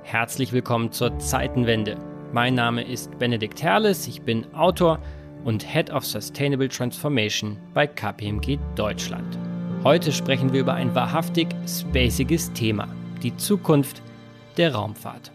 Herzlich willkommen zur Zeitenwende. Mein Name ist Benedikt Herles, ich bin Autor und Head of Sustainable Transformation bei KPMG Deutschland. Heute sprechen wir über ein wahrhaftig spaciges Thema, die Zukunft der Raumfahrt.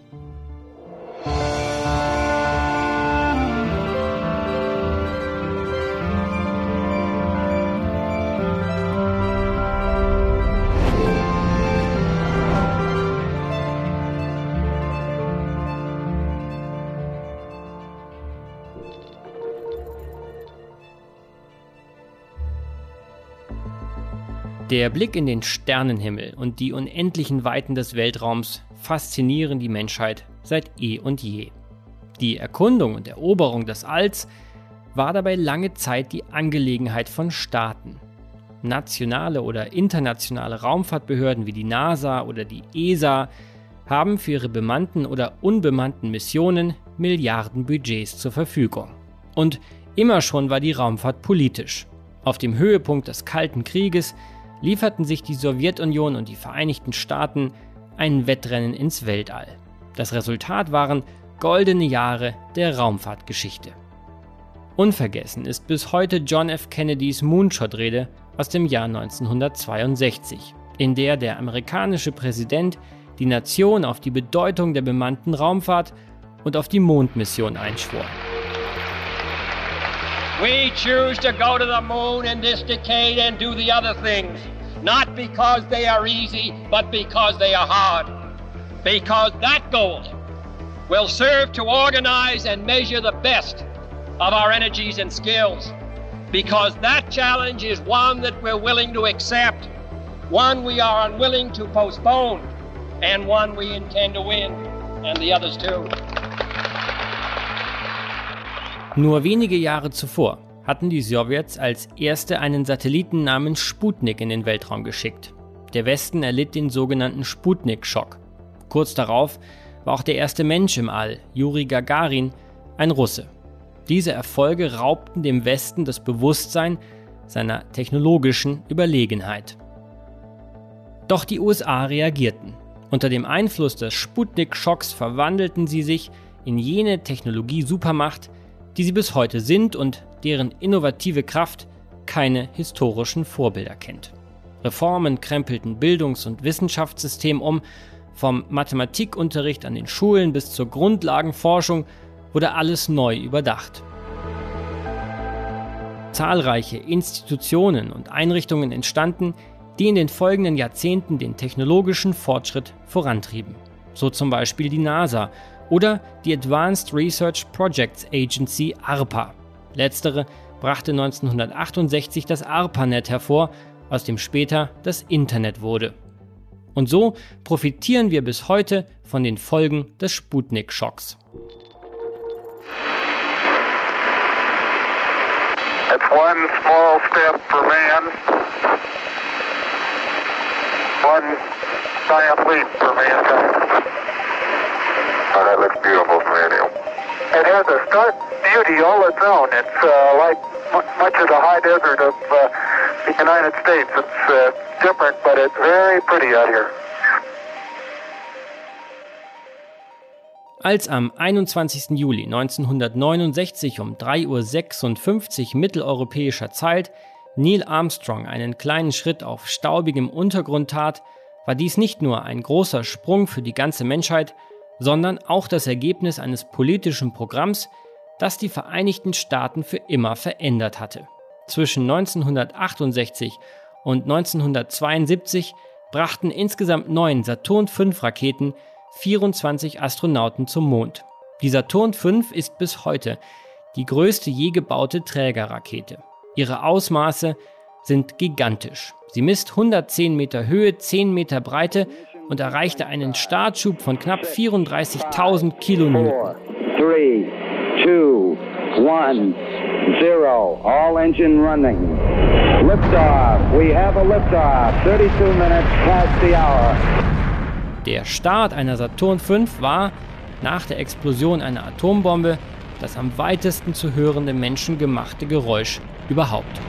Der Blick in den Sternenhimmel und die unendlichen Weiten des Weltraums faszinieren die Menschheit seit eh und je. Die Erkundung und Eroberung des Alls war dabei lange Zeit die Angelegenheit von Staaten. Nationale oder internationale Raumfahrtbehörden wie die NASA oder die ESA haben für ihre bemannten oder unbemannten Missionen Milliardenbudgets zur Verfügung. Und immer schon war die Raumfahrt politisch. Auf dem Höhepunkt des Kalten Krieges lieferten sich die Sowjetunion und die Vereinigten Staaten ein Wettrennen ins Weltall. Das Resultat waren goldene Jahre der Raumfahrtgeschichte. Unvergessen ist bis heute John F. Kennedys Moonshot-Rede aus dem Jahr 1962, in der der amerikanische Präsident die Nation auf die Bedeutung der bemannten Raumfahrt und auf die Mondmission einschwor. We choose to go to the moon in this decade and do the other things, not because they are easy, but because they are hard. Because that goal will serve to organize and measure the best of our energies and skills. Because that challenge is one that we're willing to accept, one we are unwilling to postpone, and one we intend to win, and the others too. Nur wenige Jahre zuvor hatten die Sowjets als erste einen Satelliten namens Sputnik in den Weltraum geschickt. Der Westen erlitt den sogenannten Sputnik-Schock. Kurz darauf war auch der erste Mensch im All, Juri Gagarin, ein Russe. Diese Erfolge raubten dem Westen das Bewusstsein seiner technologischen Überlegenheit. Doch die USA reagierten. Unter dem Einfluss des Sputnik-Schocks verwandelten sie sich in jene Technologie-Supermacht, die sie bis heute sind und deren innovative Kraft keine historischen Vorbilder kennt. Reformen krempelten Bildungs- und Wissenschaftssystem um, vom Mathematikunterricht an den Schulen bis zur Grundlagenforschung wurde alles neu überdacht. Zahlreiche Institutionen und Einrichtungen entstanden, die in den folgenden Jahrzehnten den technologischen Fortschritt vorantrieben. So zum Beispiel die NASA oder die Advanced Research Projects Agency ARPA. Letztere brachte 1968 das ARPANET hervor, aus dem später das Internet wurde. Und so profitieren wir bis heute von den Folgen des Sputnik-Schocks. It's one small step for man, one giant leap for mankind. Oh, that looks beautiful from here. It has a stark beauty all its own. It's like much of the high desert of the United States. It's different, but it's very pretty out here. Als am 21. Juli 1969 um 3:56 Uhr mitteleuropäischer Zeit Neil Armstrong einen kleinen Schritt auf staubigem Untergrund tat, war dies nicht nur ein großer Sprung für die ganze Menschheit, sondern auch das Ergebnis eines politischen Programms, das die Vereinigten Staaten für immer verändert hatte. Zwischen 1968 und 1972 brachten insgesamt 9 Saturn-V-Raketen 24 Astronauten zum Mond. Die Saturn V ist bis heute die größte je gebaute Trägerrakete. Ihre Ausmaße sind gigantisch. Sie misst 110 Meter Höhe, 10 Meter Breite und erreichte einen Startschub von knapp 34.000 Kilonewton. 3, 2, 1, 0. All engine running. Liftoff. We have a liftoff. 32 minutes past the hour. Der Start einer Saturn V war, nach der Explosion einer Atombombe, das am weitesten zu hörende menschengemachte Geräusch überhaupt.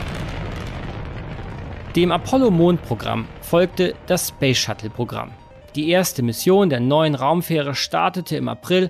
Dem Apollo-Mondprogramm folgte das Space Shuttle-Programm. Die erste Mission der neuen Raumfähre startete im April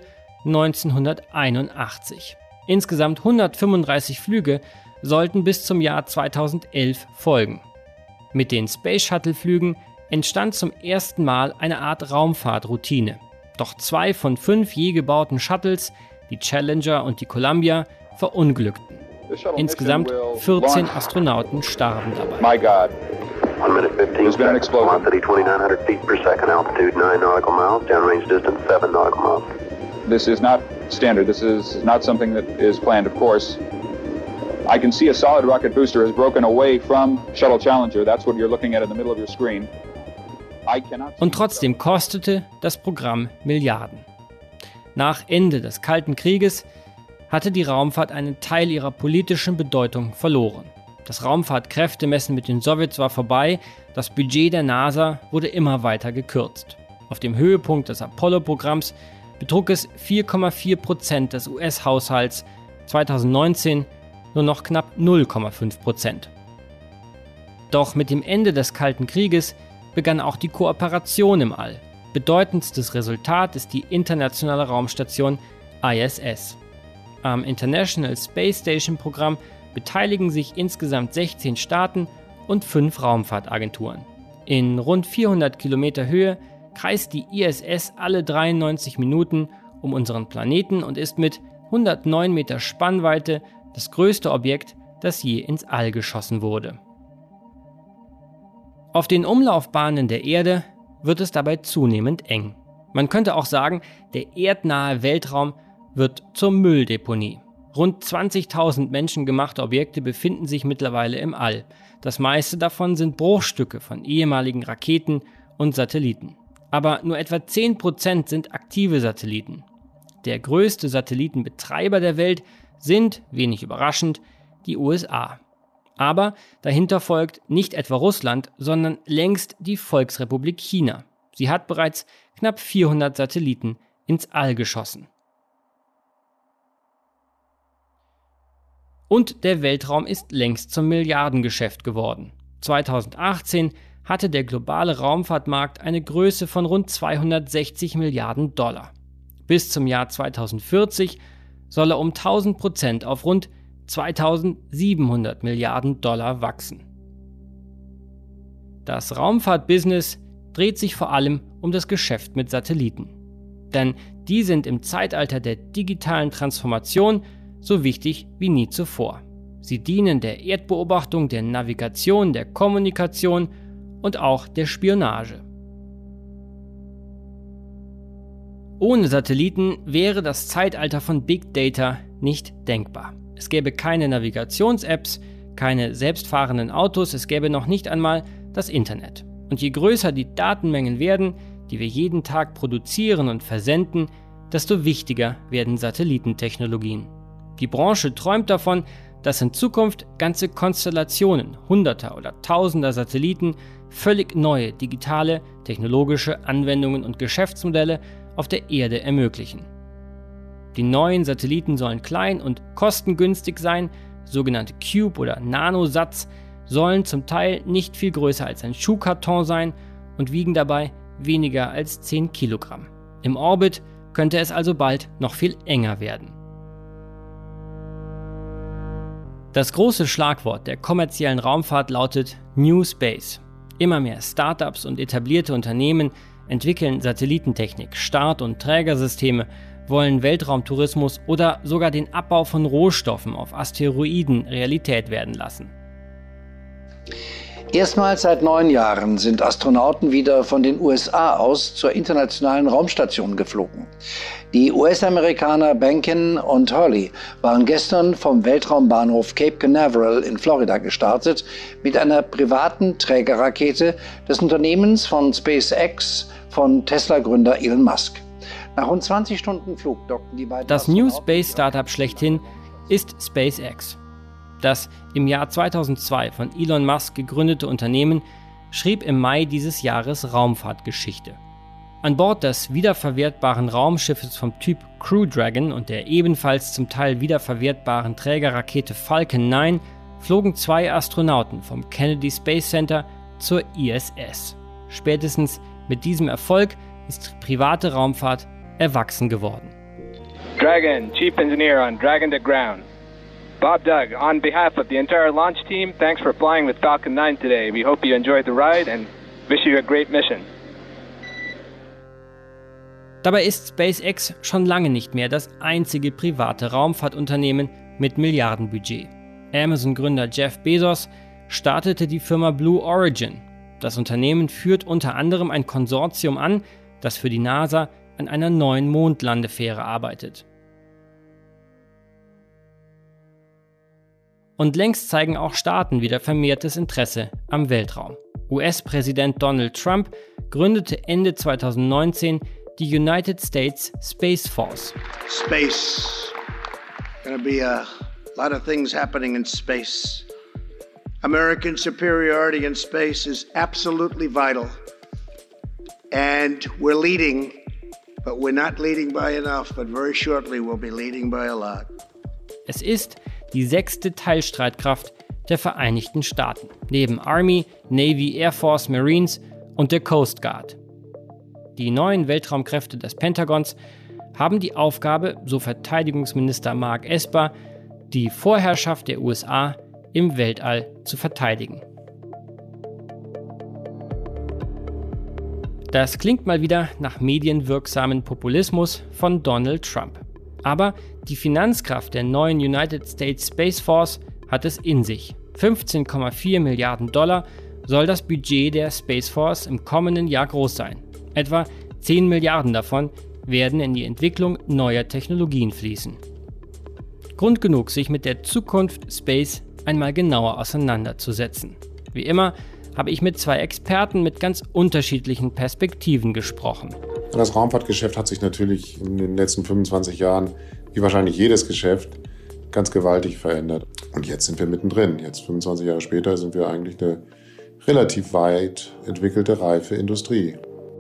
1981. Insgesamt 135 Flüge sollten bis zum Jahr 2011 folgen. Mit den Space Shuttle-Flügen entstand zum ersten Mal eine Art Raumfahrtroutine. Doch 2 von 5 je gebauten Shuttles, die Challenger und die Columbia, verunglückten. Insgesamt 14 Astronauten starben dabei. My God. 1 minute 15 There's been an explosion. Velocity 2900 feet per second, altitude 9 nautical miles, downrange distance 7 nautical miles. This is not standard. This is not something that is planned, of course. I can see a solid rocket booster has broken away from Shuttle Challenger. That's what you're looking at in the middle of your screen. Und trotzdem kostete das Programm Milliarden. Nach Ende des Kalten Krieges hatte die Raumfahrt einen Teil ihrer politischen Bedeutung verloren. Das Raumfahrtkräftemessen mit den Sowjets war vorbei, das Budget der NASA wurde immer weiter gekürzt. Auf dem Höhepunkt des Apollo-Programms betrug es 4,4% des US-Haushalts, 2019 nur noch knapp 0,5%. Doch mit dem Ende des Kalten Krieges begann auch die Kooperation im All. Bedeutendstes Resultat ist die internationale Raumstation ISS. Am International Space Station Programm beteiligen sich insgesamt 16 Staaten und 5 Raumfahrtagenturen. In rund 400 Kilometer Höhe kreist die ISS alle 93 Minuten um unseren Planeten und ist mit 109 Meter Spannweite das größte Objekt, das je ins All geschossen wurde. Auf den Umlaufbahnen der Erde wird es dabei zunehmend eng. Man könnte auch sagen, der erdnahe Weltraum wird zur Mülldeponie. Rund 20.000 menschengemachte Objekte befinden sich mittlerweile im All. Das meiste davon sind Bruchstücke von ehemaligen Raketen und Satelliten. Aber nur etwa 10% sind aktive Satelliten. Der größte Satellitenbetreiber der Welt sind, wenig überraschend, die USA. Aber dahinter folgt nicht etwa Russland, sondern längst die Volksrepublik China. Sie hat bereits knapp 400 Satelliten ins All geschossen. Und der Weltraum ist längst zum Milliardengeschäft geworden. 2018 hatte der globale Raumfahrtmarkt eine Größe von rund 260 Milliarden $. Bis zum Jahr 2040 soll er um 1000% auf rund 2700 Milliarden $ wachsen. Das Raumfahrtbusiness dreht sich vor allem um das Geschäft mit Satelliten. Denn die sind im Zeitalter der digitalen Transformation so wichtig wie nie zuvor. Sie dienen der Erdbeobachtung, der Navigation, der Kommunikation und auch der Spionage. Ohne Satelliten wäre das Zeitalter von Big Data nicht denkbar. Es gäbe keine Navigations-Apps, keine selbstfahrenden Autos, es gäbe noch nicht einmal das Internet. Und je größer die Datenmengen werden, die wir jeden Tag produzieren und versenden, desto wichtiger werden Satellitentechnologien. Die Branche träumt davon, dass in Zukunft ganze Konstellationen Hunderter oder Tausender Satelliten völlig neue digitale, technologische Anwendungen und Geschäftsmodelle auf der Erde ermöglichen. Die neuen Satelliten sollen klein und kostengünstig sein, sogenannte Cube- oder Nanosats sollen zum Teil nicht viel größer als ein Schuhkarton sein und wiegen dabei weniger als 10 Kilogramm. Im Orbit könnte es also bald noch viel enger werden. Das große Schlagwort der kommerziellen Raumfahrt lautet New Space. Immer mehr Startups und etablierte Unternehmen entwickeln Satellitentechnik, Start- und Trägersysteme, wollen Weltraumtourismus oder sogar den Abbau von Rohstoffen auf Asteroiden Realität werden lassen. Erstmals seit 9 Jahren sind Astronauten wieder von den USA aus zur internationalen Raumstation geflogen. Die US-Amerikaner Benken und Hurley waren gestern vom Weltraumbahnhof Cape Canaveral in Florida gestartet mit einer privaten Trägerrakete des Unternehmens von SpaceX von Tesla-Gründer Elon Musk. Nach rund 20 Stunden Flug dockten die beiden Das New Space Startup schlechthin ist SpaceX. Das im Jahr 2002 von Elon Musk gegründete Unternehmen schrieb im Mai dieses Jahres Raumfahrtgeschichte. An Bord des wiederverwertbaren Raumschiffes vom Typ Crew Dragon und der ebenfalls zum Teil wiederverwertbaren Trägerrakete Falcon 9 flogen 2 Astronauten vom Kennedy Space Center zur ISS. Spätestens Mit diesem Erfolg ist private Raumfahrt erwachsen geworden. Dragon, Chief Engineer on Dragon to Ground. Bob Doug, on behalf of the entire launch team, thanks for flying with Falcon 9 today. We hope you enjoyed the ride and wish you a great mission. Dabei ist SpaceX schon lange nicht mehr das einzige private Raumfahrtunternehmen mit Milliardenbudget. Amazon-Gründer Jeff Bezos startete die Firma Blue Origin. Das Unternehmen führt unter anderem ein Konsortium an, das für die NASA an einer neuen Mondlandefähre arbeitet. Und längst zeigen auch Staaten wieder vermehrtes Interesse am Weltraum. US-Präsident Donald Trump gründete Ende 2019 die United States Space Force. Space. Gonna be a lot of things happening in space. American superiority in space is absolutely vital. And we're leading, but we're not leading by enough, but very shortly we'll be leading by a lot. Es ist die 6. Teilstreitkraft der Vereinigten Staaten, neben Army, Navy, Air Force, Marines und der Coast Guard. Die neuen Weltraumkräfte des Pentagons haben die Aufgabe, so Verteidigungsminister Mark Esper, die Vorherrschaft der USA im Weltall zu verteidigen. Das klingt mal wieder nach medienwirksamen Populismus von Donald Trump. Aber die Finanzkraft der neuen United States Space Force hat es in sich. 15,4 Milliarden $ soll das Budget der Space Force im kommenden Jahr groß sein. Etwa 10 Milliarden davon werden in die Entwicklung neuer Technologien fließen. Grund genug, sich mit der Zukunft Space einmal genauer auseinanderzusetzen. Wie immer habe ich mit 2 Experten mit ganz unterschiedlichen Perspektiven gesprochen. Das Raumfahrtgeschäft hat sich natürlich in den letzten 25 Jahren, wie wahrscheinlich jedes Geschäft, ganz gewaltig verändert. Und jetzt sind wir mittendrin. Jetzt, 25 Jahre später, sind wir eigentlich eine relativ weit entwickelte, reife Industrie.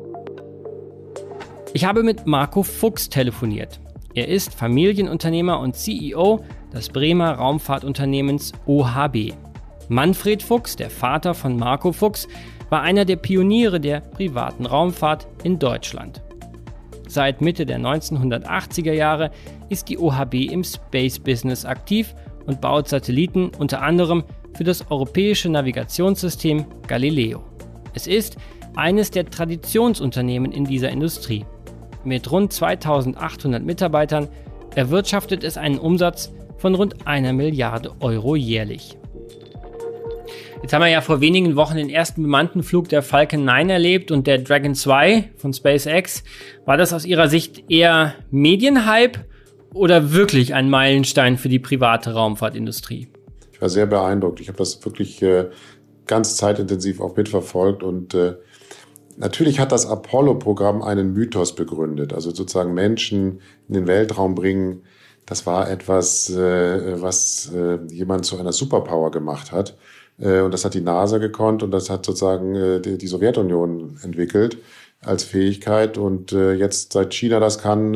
Ich habe mit Marco Fuchs telefoniert. Er ist Familienunternehmer und CEO des Bremer Raumfahrtunternehmens OHB. Manfred Fuchs, der Vater von Marco Fuchs, war einer der Pioniere der privaten Raumfahrt in Deutschland. Seit Mitte der 1980er Jahre ist die OHB im Space-Business aktiv und baut Satelliten unter anderem für das europäische Navigationssystem Galileo. Es ist eines der Traditionsunternehmen in dieser Industrie. Mit rund 2800 Mitarbeitern erwirtschaftet es einen Umsatz von rund 1 Milliarde € jährlich. Jetzt haben wir ja vor wenigen Wochen den ersten bemannten Flug der Falcon 9 erlebt und der Dragon 2 von SpaceX. War das aus Ihrer Sicht eher Medienhype oder wirklich ein Meilenstein für die private Raumfahrtindustrie? Ich war sehr beeindruckt. Ich habe das wirklich ganz zeitintensiv auch mitverfolgt und natürlich hat das Apollo-Programm einen Mythos begründet. Also sozusagen Menschen in den Weltraum bringen, das war etwas, was jemand zu einer Superpower gemacht hat. Und das hat die NASA gekonnt und das hat sozusagen die Sowjetunion entwickelt als Fähigkeit. Und jetzt, seit China das kann,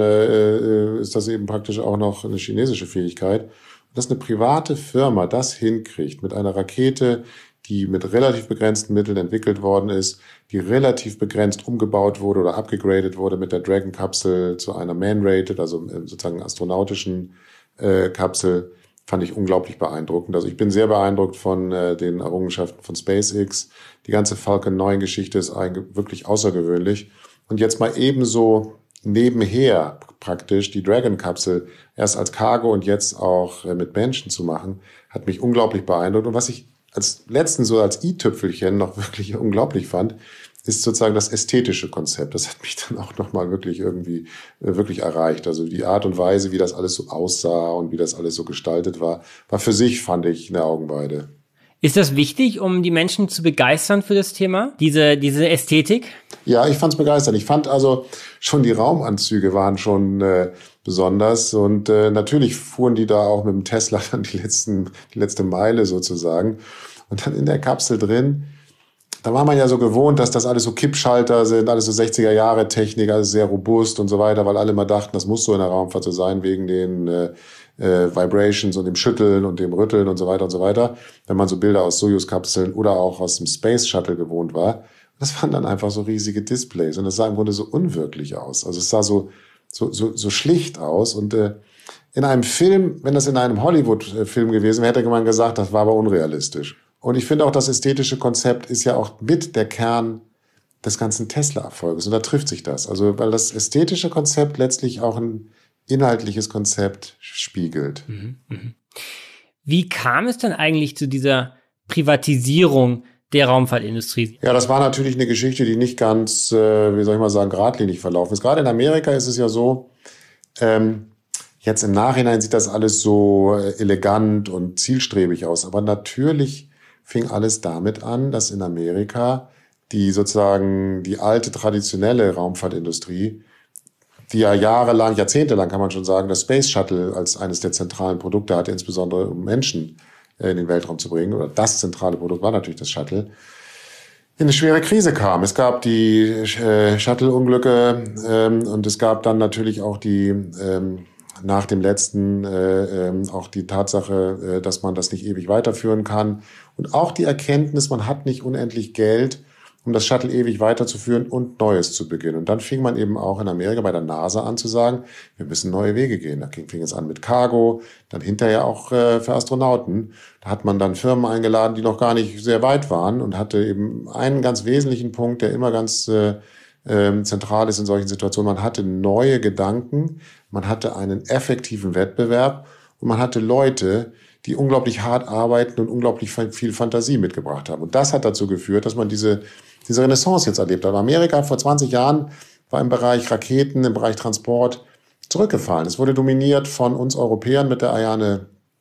ist das eben praktisch auch noch eine chinesische Fähigkeit. Und dass eine private Firma das hinkriegt mit einer Rakete, die mit relativ begrenzten Mitteln entwickelt worden ist, die relativ begrenzt umgebaut wurde oder upgegradet wurde mit der Dragon-Kapsel zu einer Man-Rated, also sozusagen astronautischen Kapsel, fand ich unglaublich beeindruckend. Also ich bin sehr beeindruckt von den Errungenschaften von SpaceX. Die ganze Falcon 9 Geschichte ist wirklich außergewöhnlich. Und jetzt mal ebenso nebenher praktisch die Dragon-Kapsel erst als Cargo und jetzt auch mit Menschen zu machen, hat mich unglaublich beeindruckt. Und was ich als i-Tüpfelchen noch wirklich unglaublich fand, ist sozusagen das ästhetische Konzept. Das hat mich dann auch nochmal wirklich erreicht. Also die Art und Weise, wie das alles so aussah und wie das alles so gestaltet war für sich, fand ich, eine Augenweide. Ist das wichtig, um die Menschen zu begeistern für das Thema, diese Ästhetik? Ja, ich fand es begeisternd. Ich fand also schon die Raumanzüge waren schon besonders und natürlich fuhren die da auch mit dem Tesla dann die letzte Meile sozusagen. Und dann in der Kapsel drin, da war man ja so gewohnt, dass das alles so Kippschalter sind, alles so 60er-Jahre-Technik, alles sehr robust und so weiter, weil alle immer dachten, das muss so in der Raumfahrt so sein, wegen den Vibrations und dem Schütteln und dem Rütteln und so weiter und so weiter, wenn man so Bilder aus Soyuz-Kapseln oder auch aus dem Space Shuttle gewohnt war. Das waren dann einfach so riesige Displays und das sah im Grunde so unwirklich aus. Also es sah so schlicht aus und in einem Film, wenn das in einem Hollywood-Film gewesen wäre, hätte man gesagt, das war aber unrealistisch. Und ich finde auch, das ästhetische Konzept ist ja auch mit der Kern des ganzen Tesla-Erfolges. Und da trifft sich das. Also, weil das ästhetische Konzept letztlich auch ein inhaltliches Konzept spiegelt. Wie kam es denn eigentlich zu dieser Privatisierung der Raumfahrtindustrie? Ja, das war natürlich eine Geschichte, die nicht ganz, geradlinig verlaufen ist. Gerade in Amerika ist es ja so, jetzt im Nachhinein sieht das alles so elegant und zielstrebig aus. Aber natürlich fing alles damit an, dass in Amerika die alte traditionelle Raumfahrtindustrie, die ja jahrzehntelang kann man schon sagen, das Space Shuttle als eines der zentralen Produkte hatte, insbesondere um Menschen in den Weltraum zu bringen, oder das zentrale Produkt war natürlich das Shuttle, in eine schwere Krise kam. Es gab die Shuttle-Unglücke und es gab dann natürlich auch nach dem letzten auch die Tatsache, dass man das nicht ewig weiterführen kann und auch die Erkenntnis, man hat nicht unendlich Geld, um das Shuttle ewig weiterzuführen und Neues zu beginnen. Und dann fing man eben auch in Amerika bei der NASA an zu sagen, wir müssen neue Wege gehen. Da fing es an mit Cargo, dann hinterher auch für Astronauten. Da hat man dann Firmen eingeladen, die noch gar nicht sehr weit waren und hatte eben einen ganz wesentlichen Punkt, der immer ganz zentral ist in solchen Situationen. Man hatte neue Gedanken, man hatte einen effektiven Wettbewerb und man hatte Leute, die unglaublich hart arbeiten und unglaublich viel Fantasie mitgebracht haben. Und das hat dazu geführt, dass man diese Renaissance jetzt erlebt hat. Amerika vor 20 Jahren war im Bereich Raketen, im Bereich Transport zurückgefallen. Es wurde dominiert von uns Europäern mit der Ariane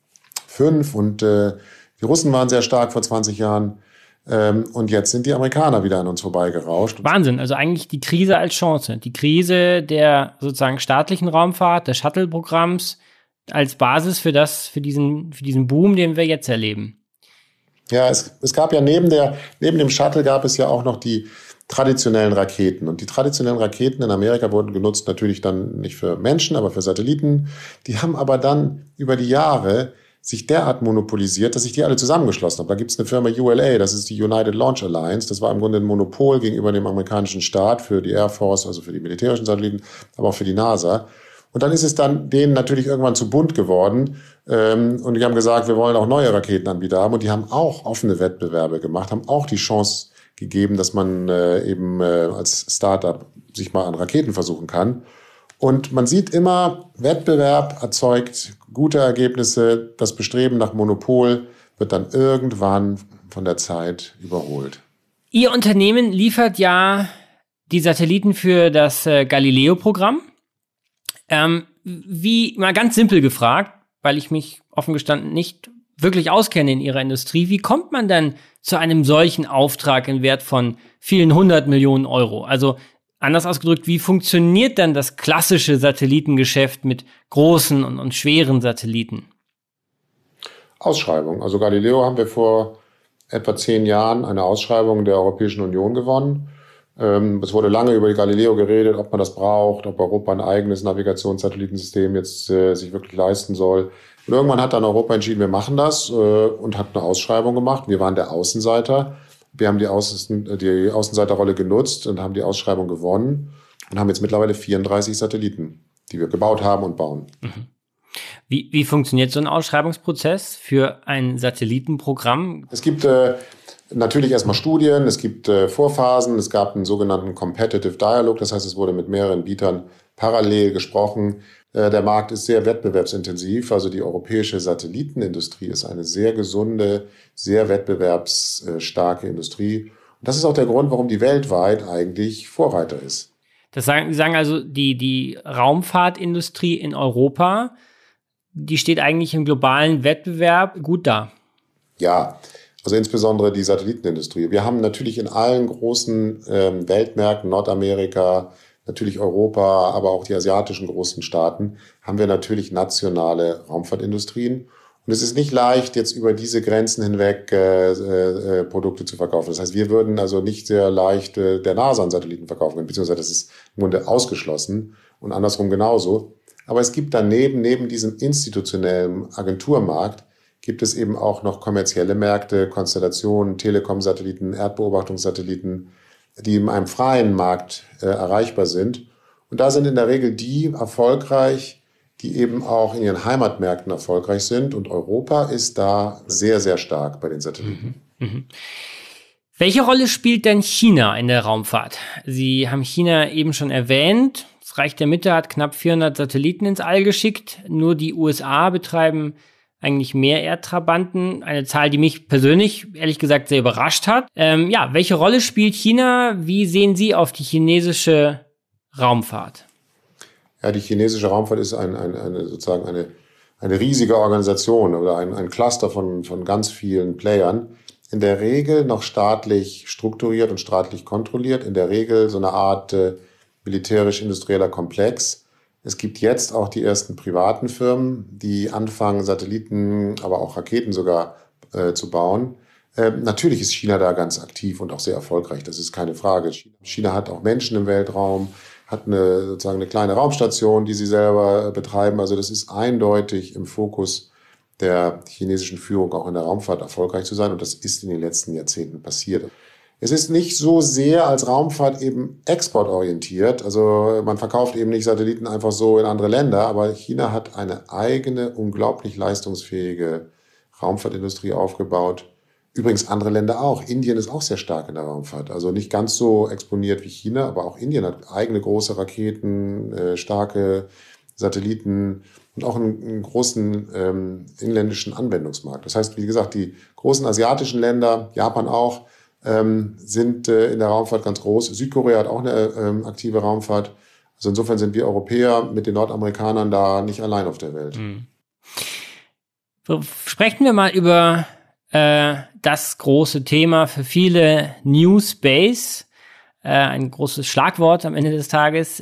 5 und die Russen waren sehr stark vor 20 Jahren. Und jetzt sind die Amerikaner wieder an uns vorbeigerauscht. Wahnsinn, also eigentlich die Krise als Chance. Die Krise der sozusagen staatlichen Raumfahrt, des Shuttle-Programms als Basis für diesen Boom, den wir jetzt erleben. Ja, es gab ja neben dem Shuttle gab es ja auch noch die traditionellen Raketen. Und die traditionellen Raketen in Amerika wurden genutzt natürlich dann nicht für Menschen, aber für Satelliten. Die haben aber dann über die Jahre sich derart monopolisiert, dass sich die alle zusammengeschlossen haben. Da gibt es eine Firma ULA, das ist die United Launch Alliance. Das war im Grunde ein Monopol gegenüber dem amerikanischen Staat für die Air Force, also für die militärischen Satelliten, aber auch für die NASA. Und dann ist es dann denen natürlich irgendwann zu bunt geworden. Und die haben gesagt, wir wollen auch neue Raketenanbieter haben. Und die haben auch offene Wettbewerbe gemacht, haben auch die Chance gegeben, dass man als Startup sich mal an Raketen versuchen kann. Und man sieht immer, Wettbewerb erzeugt gute Ergebnisse. Das Bestreben nach Monopol wird dann irgendwann von der Zeit überholt. Ihr Unternehmen liefert ja die Satelliten für das Galileo-Programm. Mal ganz simpel gefragt, weil ich mich offen gestanden nicht wirklich auskenne in Ihrer Industrie, wie kommt man denn zu einem solchen Auftrag in Wert von vielen 100 Millionen Euro? Also anders ausgedrückt, wie funktioniert denn das klassische Satellitengeschäft mit großen und schweren Satelliten? Ausschreibung. Also Galileo haben wir vor etwa 10 Jahren eine Ausschreibung der Europäischen Union gewonnen. Es wurde lange über Galileo geredet, ob man das braucht, ob Europa ein eigenes Navigationssatellitensystem jetzt sich wirklich leisten soll. Und irgendwann hat dann Europa entschieden, wir machen das und hat eine Ausschreibung gemacht. Wir waren der Außenseiter. Wir haben die Außenseiterrolle genutzt und haben die Ausschreibung gewonnen und haben jetzt mittlerweile 34 Satelliten, die wir gebaut haben und bauen. Mhm. Wie funktioniert so ein Ausschreibungsprozess für ein Satellitenprogramm? Es gibt natürlich erstmal Studien, es gibt Vorphasen, es gab einen sogenannten Competitive Dialogue, das heißt, es wurde mit mehreren Bietern parallel gesprochen. Der Markt ist sehr wettbewerbsintensiv, also die europäische Satellitenindustrie ist eine sehr gesunde, sehr wettbewerbsstarke Industrie. Und das ist auch der Grund, warum die weltweit eigentlich Vorreiter ist. Sie sagen also, die Raumfahrtindustrie in Europa, die steht eigentlich im globalen Wettbewerb gut da. Ja, also insbesondere die Satellitenindustrie. Wir haben natürlich in allen großen Weltmärkten, Nordamerika, natürlich Europa, aber auch die asiatischen großen Staaten, haben wir natürlich nationale Raumfahrtindustrien. Und es ist nicht leicht, jetzt über diese Grenzen hinweg Produkte zu verkaufen. Das heißt, wir würden also nicht sehr leicht der NASA einen Satelliten verkaufen können, beziehungsweise das ist im Grunde ausgeschlossen und andersrum genauso. Aber es gibt dann neben diesem institutionellen Agenturmarkt, gibt es eben auch noch kommerzielle Märkte, Konstellationen, Telekom-Satelliten, Erdbeobachtungssatelliten. die in einem freien Markt erreichbar sind. Und da sind in der Regel die erfolgreich, die eben auch in ihren Heimatmärkten erfolgreich sind. Und Europa ist da sehr, sehr stark bei den Satelliten. Welche Rolle spielt denn China in der Raumfahrt? Sie haben China eben schon erwähnt. Das Reich der Mitte hat knapp 400 Satelliten ins All geschickt. Nur die USA betreiben eigentlich mehr Erdtrabanten. Eine Zahl, die mich persönlich, ehrlich gesagt, sehr überrascht hat. Welche Rolle spielt China? Wie sehen Sie auf die chinesische Raumfahrt? Ja, die chinesische Raumfahrt ist eine riesige Organisation oder ein Cluster von ganz vielen Playern. In der Regel noch staatlich strukturiert und staatlich kontrolliert. In der Regel so eine Art militärisch-industrieller Komplex. Es gibt jetzt auch die ersten privaten Firmen, die anfangen, Satelliten, aber auch Raketen sogar zu bauen. Natürlich ist China da ganz aktiv und auch sehr erfolgreich, das ist keine Frage. China hat auch Menschen im Weltraum, hat eine kleine Raumstation, die sie selber betreiben. Also das ist eindeutig im Fokus der chinesischen Führung, auch in der Raumfahrt erfolgreich zu sein. Und das ist in den letzten Jahrzehnten passiert. Es ist nicht so sehr als Raumfahrt eben exportorientiert. Also man verkauft eben nicht Satelliten einfach so in andere Länder. Aber China hat eine eigene, unglaublich leistungsfähige Raumfahrtindustrie aufgebaut. Übrigens andere Länder auch. Indien ist auch sehr stark in der Raumfahrt. Also nicht ganz so exponiert wie China, aber auch Indien hat eigene große Raketen, starke Satelliten und auch einen großen inländischen Anwendungsmarkt. Das heißt, wie gesagt, die großen asiatischen Länder, Japan auch, sind in der Raumfahrt ganz groß. Südkorea hat auch eine aktive Raumfahrt. Also insofern sind wir Europäer mit den Nordamerikanern da nicht allein auf der Welt. Sprechen wir mal über das große Thema für viele, New Space. Ein großes Schlagwort am Ende des Tages.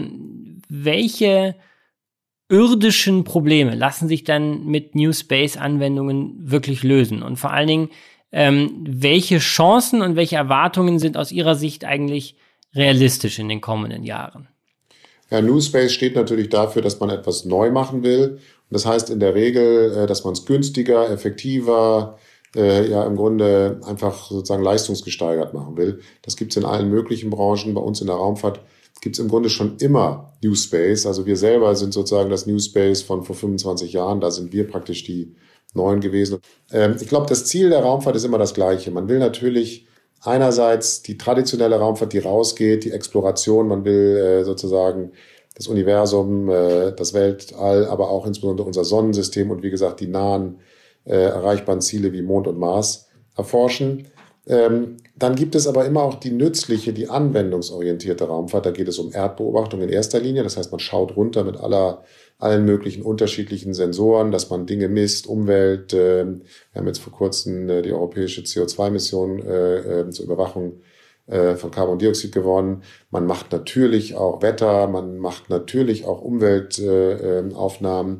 Welche irdischen Probleme lassen sich dann mit New Space-Anwendungen wirklich lösen? Und vor allen Dingen, welche Chancen und welche Erwartungen sind aus Ihrer Sicht eigentlich realistisch in den kommenden Jahren? Ja, New Space steht natürlich dafür, dass man etwas neu machen will. Und das heißt in der Regel, dass man es günstiger, effektiver, im Grunde einfach sozusagen leistungsgesteigert machen will. Das gibt es in allen möglichen Branchen. Bei uns in der Raumfahrt gibt es im Grunde schon immer New Space. Also wir selber sind sozusagen das New Space von vor 25 Jahren. Da sind wir praktisch die Neuen gewesen. Ich glaube, das Ziel der Raumfahrt ist immer das Gleiche. Man will natürlich einerseits die traditionelle Raumfahrt, die rausgeht, die Exploration. Man will sozusagen das Universum, das Weltall, aber auch insbesondere unser Sonnensystem und wie gesagt die nahen erreichbaren Ziele wie Mond und Mars erforschen. Dann gibt es aber immer auch die nützliche, die anwendungsorientierte Raumfahrt. Da geht es um Erdbeobachtung in erster Linie. Das heißt, man schaut runter mit allen möglichen unterschiedlichen Sensoren, dass man Dinge misst, Umwelt. Wir haben jetzt vor kurzem die europäische CO2-Mission zur Überwachung von Carbondioxid gewonnen. Man macht natürlich auch Wetter, man macht natürlich auch Umweltaufnahmen.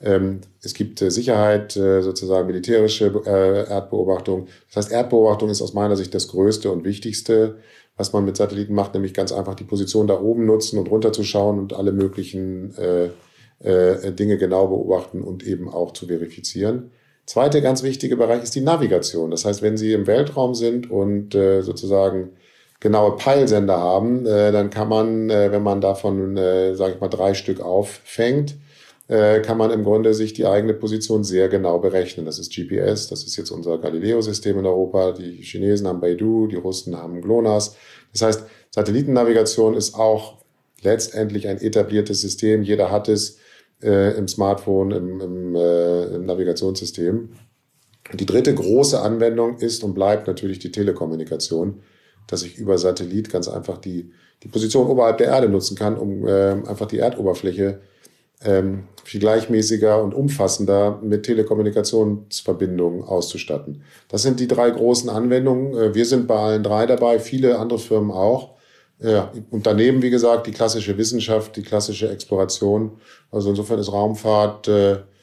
Es gibt Sicherheit, sozusagen militärische Erdbeobachtung. Das heißt, Erdbeobachtung ist aus meiner Sicht das Größte und Wichtigste, was man mit Satelliten macht, nämlich ganz einfach die Position da oben nutzen und runterzuschauen und alle möglichen Dinge genau beobachten und eben auch zu verifizieren. Zweiter ganz wichtiger Bereich ist die Navigation. Das heißt, wenn Sie im Weltraum sind und sozusagen genaue Peilsender haben, dann kann man, wenn man davon, 3 Stück auffängt, kann man im Grunde sich die eigene Position sehr genau berechnen. Das ist GPS, das ist jetzt unser Galileo-System in Europa. Die Chinesen haben Beidou, die Russen haben GLONASS. Das heißt, Satellitennavigation ist auch letztendlich ein etabliertes System. Jeder hat es im Smartphone, im Navigationssystem. Und die dritte große Anwendung ist und bleibt natürlich die Telekommunikation, dass ich über Satellit ganz einfach die Position oberhalb der Erde nutzen kann, um einfach die Erdoberfläche viel gleichmäßiger und umfassender mit Telekommunikationsverbindungen auszustatten. Das sind die 3 großen Anwendungen. Wir sind bei allen 3 dabei, viele andere Firmen auch. Ja, und daneben, wie gesagt, die klassische Wissenschaft, die klassische Exploration. Also insofern ist Raumfahrt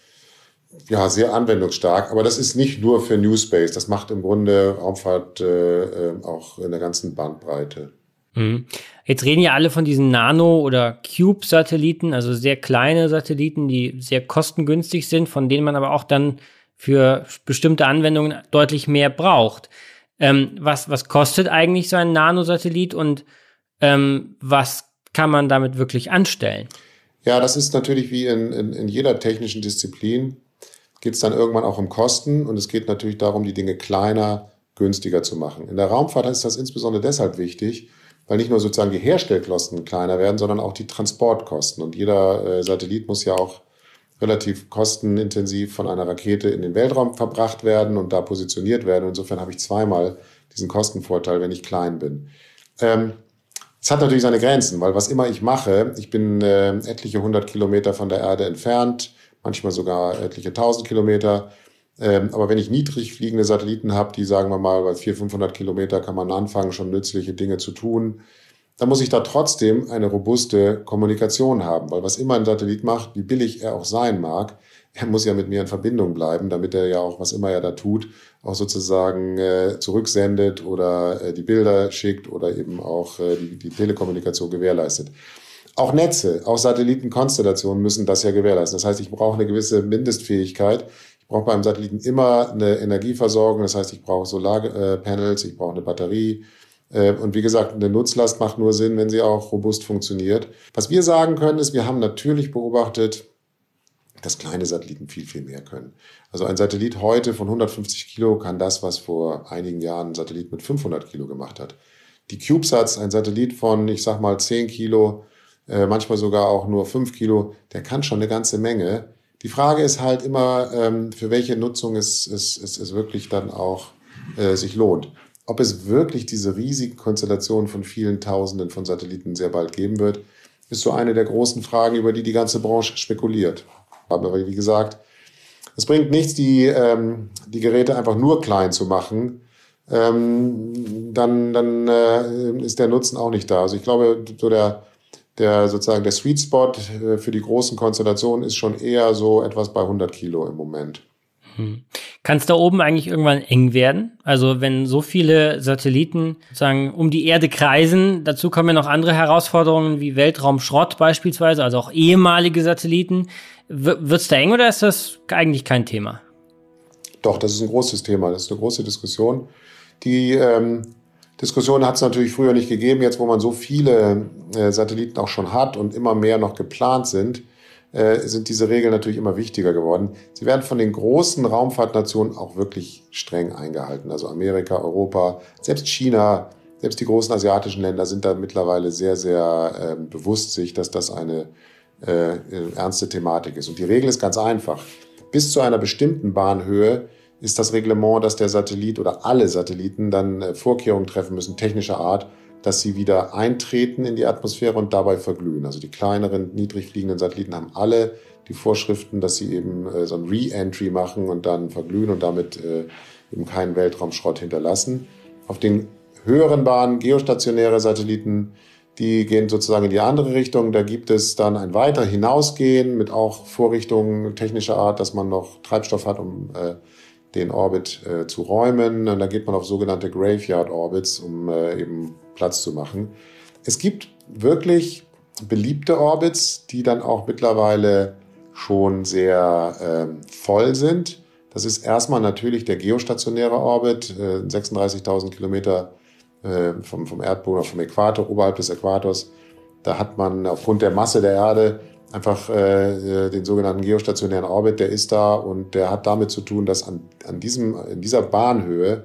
sehr anwendungsstark. Aber das ist nicht nur für New Space. Das macht im Grunde Raumfahrt auch in der ganzen Bandbreite. Jetzt reden ja alle von diesen Nano- oder Cube-Satelliten, also sehr kleine Satelliten, die sehr kostengünstig sind, von denen man aber auch dann für bestimmte Anwendungen deutlich mehr braucht. Was kostet eigentlich so ein Nanosatellit und was kann man damit wirklich anstellen? Ja, das ist natürlich wie in jeder technischen Disziplin, geht es dann irgendwann auch um Kosten und es geht natürlich darum, die Dinge kleiner, günstiger zu machen. In der Raumfahrt ist das insbesondere deshalb wichtig, weil nicht nur sozusagen die Herstellkosten kleiner werden, sondern auch die Transportkosten. Und jeder Satellit muss ja auch relativ kostenintensiv von einer Rakete in den Weltraum verbracht werden und da positioniert werden. Insofern habe ich zweimal diesen Kostenvorteil, wenn ich klein bin. Es hat natürlich seine Grenzen, weil was immer ich mache, ich bin etliche 100 Kilometer von der Erde entfernt, manchmal sogar etliche 1000 Kilometer. Aber wenn ich niedrig fliegende Satelliten habe, die, sagen wir mal, bei 400-500 Kilometer kann man anfangen, schon nützliche Dinge zu tun, dann muss ich da trotzdem eine robuste Kommunikation haben. Weil was immer ein Satellit macht, wie billig er auch sein mag, er muss ja mit mir in Verbindung bleiben, damit er ja auch, was immer er da tut, auch sozusagen zurücksendet oder die Bilder schickt oder eben auch die Telekommunikation gewährleistet. Auch Netze, auch Satellitenkonstellationen müssen das ja gewährleisten. Das heißt, ich brauche eine gewisse Mindestfähigkeit. Ich brauche beim Satelliten immer eine Energieversorgung. Das heißt, ich brauche Solarpanels, ich brauche eine Batterie. Und wie gesagt, eine Nutzlast macht nur Sinn, wenn sie auch robust funktioniert. Was wir sagen können, ist, wir haben natürlich beobachtet, dass kleine Satelliten viel, viel mehr können. Also ein Satellit heute von 150 Kilo kann das, was vor einigen Jahren ein Satellit mit 500 Kilo gemacht hat. Die CubeSats, ein Satellit von, ich sag mal, 10 Kilo, manchmal sogar auch nur 5 Kilo, der kann schon eine ganze Menge. Die Frage ist halt immer, für welche Nutzung es wirklich dann auch sich lohnt. Ob es wirklich diese riesigen Konstellationen von vielen Tausenden von Satelliten sehr bald geben wird, ist so eine der großen Fragen, über die ganze Branche spekuliert. Aber wie gesagt, es bringt nichts, die Geräte einfach nur klein zu machen. Dann ist der Nutzen auch nicht da. Also ich glaube, so der Sweet Spot für die großen Konstellationen ist schon eher so etwas bei 100 Kilo im Moment. Kann es da oben eigentlich irgendwann eng werden? Also wenn so viele Satelliten sozusagen um die Erde kreisen, dazu kommen ja noch andere Herausforderungen wie Weltraumschrott beispielsweise, also auch ehemalige Satelliten. Wird es da eng oder ist das eigentlich kein Thema? Doch, das ist ein großes Thema, das ist eine große Diskussion. Die Diskussion hat es natürlich früher nicht gegeben. Jetzt, wo man so viele Satelliten auch schon hat und immer mehr noch geplant sind diese Regeln natürlich immer wichtiger geworden. Sie werden von den großen Raumfahrtnationen auch wirklich streng eingehalten. Also Amerika, Europa, selbst China, selbst die großen asiatischen Länder sind da mittlerweile sehr, sehr bewusst sich, dass das eine ernste Thematik ist. Und die Regel ist ganz einfach. Bis zu einer bestimmten Bahnhöhe ist das Reglement, dass der Satellit oder alle Satelliten dann Vorkehrungen treffen müssen, technischer Art, dass sie wieder eintreten in die Atmosphäre und dabei verglühen. Also die kleineren, niedrig fliegenden Satelliten haben alle die Vorschriften, dass sie eben so ein Re-Entry machen und dann verglühen und damit eben keinen Weltraumschrott hinterlassen. Auf den höheren Bahnen, geostationäre Satelliten, die gehen sozusagen in die andere Richtung. Da gibt es dann ein weiter Hinausgehen mit auch Vorrichtungen technischer Art, dass man noch Treibstoff hat, um den Orbit zu räumen. Und dann geht man auf sogenannte Graveyard Orbits, um eben Platz zu machen. Es gibt wirklich beliebte Orbits, die dann auch mittlerweile schon sehr voll sind. Das ist erstmal natürlich der geostationäre Orbit, 36.000 Kilometer vom Erdboden, vom Äquator, oberhalb des Äquators. Da hat man aufgrund der Masse der Erde einfach den sogenannten geostationären Orbit, der ist da und der hat damit zu tun, dass in dieser Bahnhöhe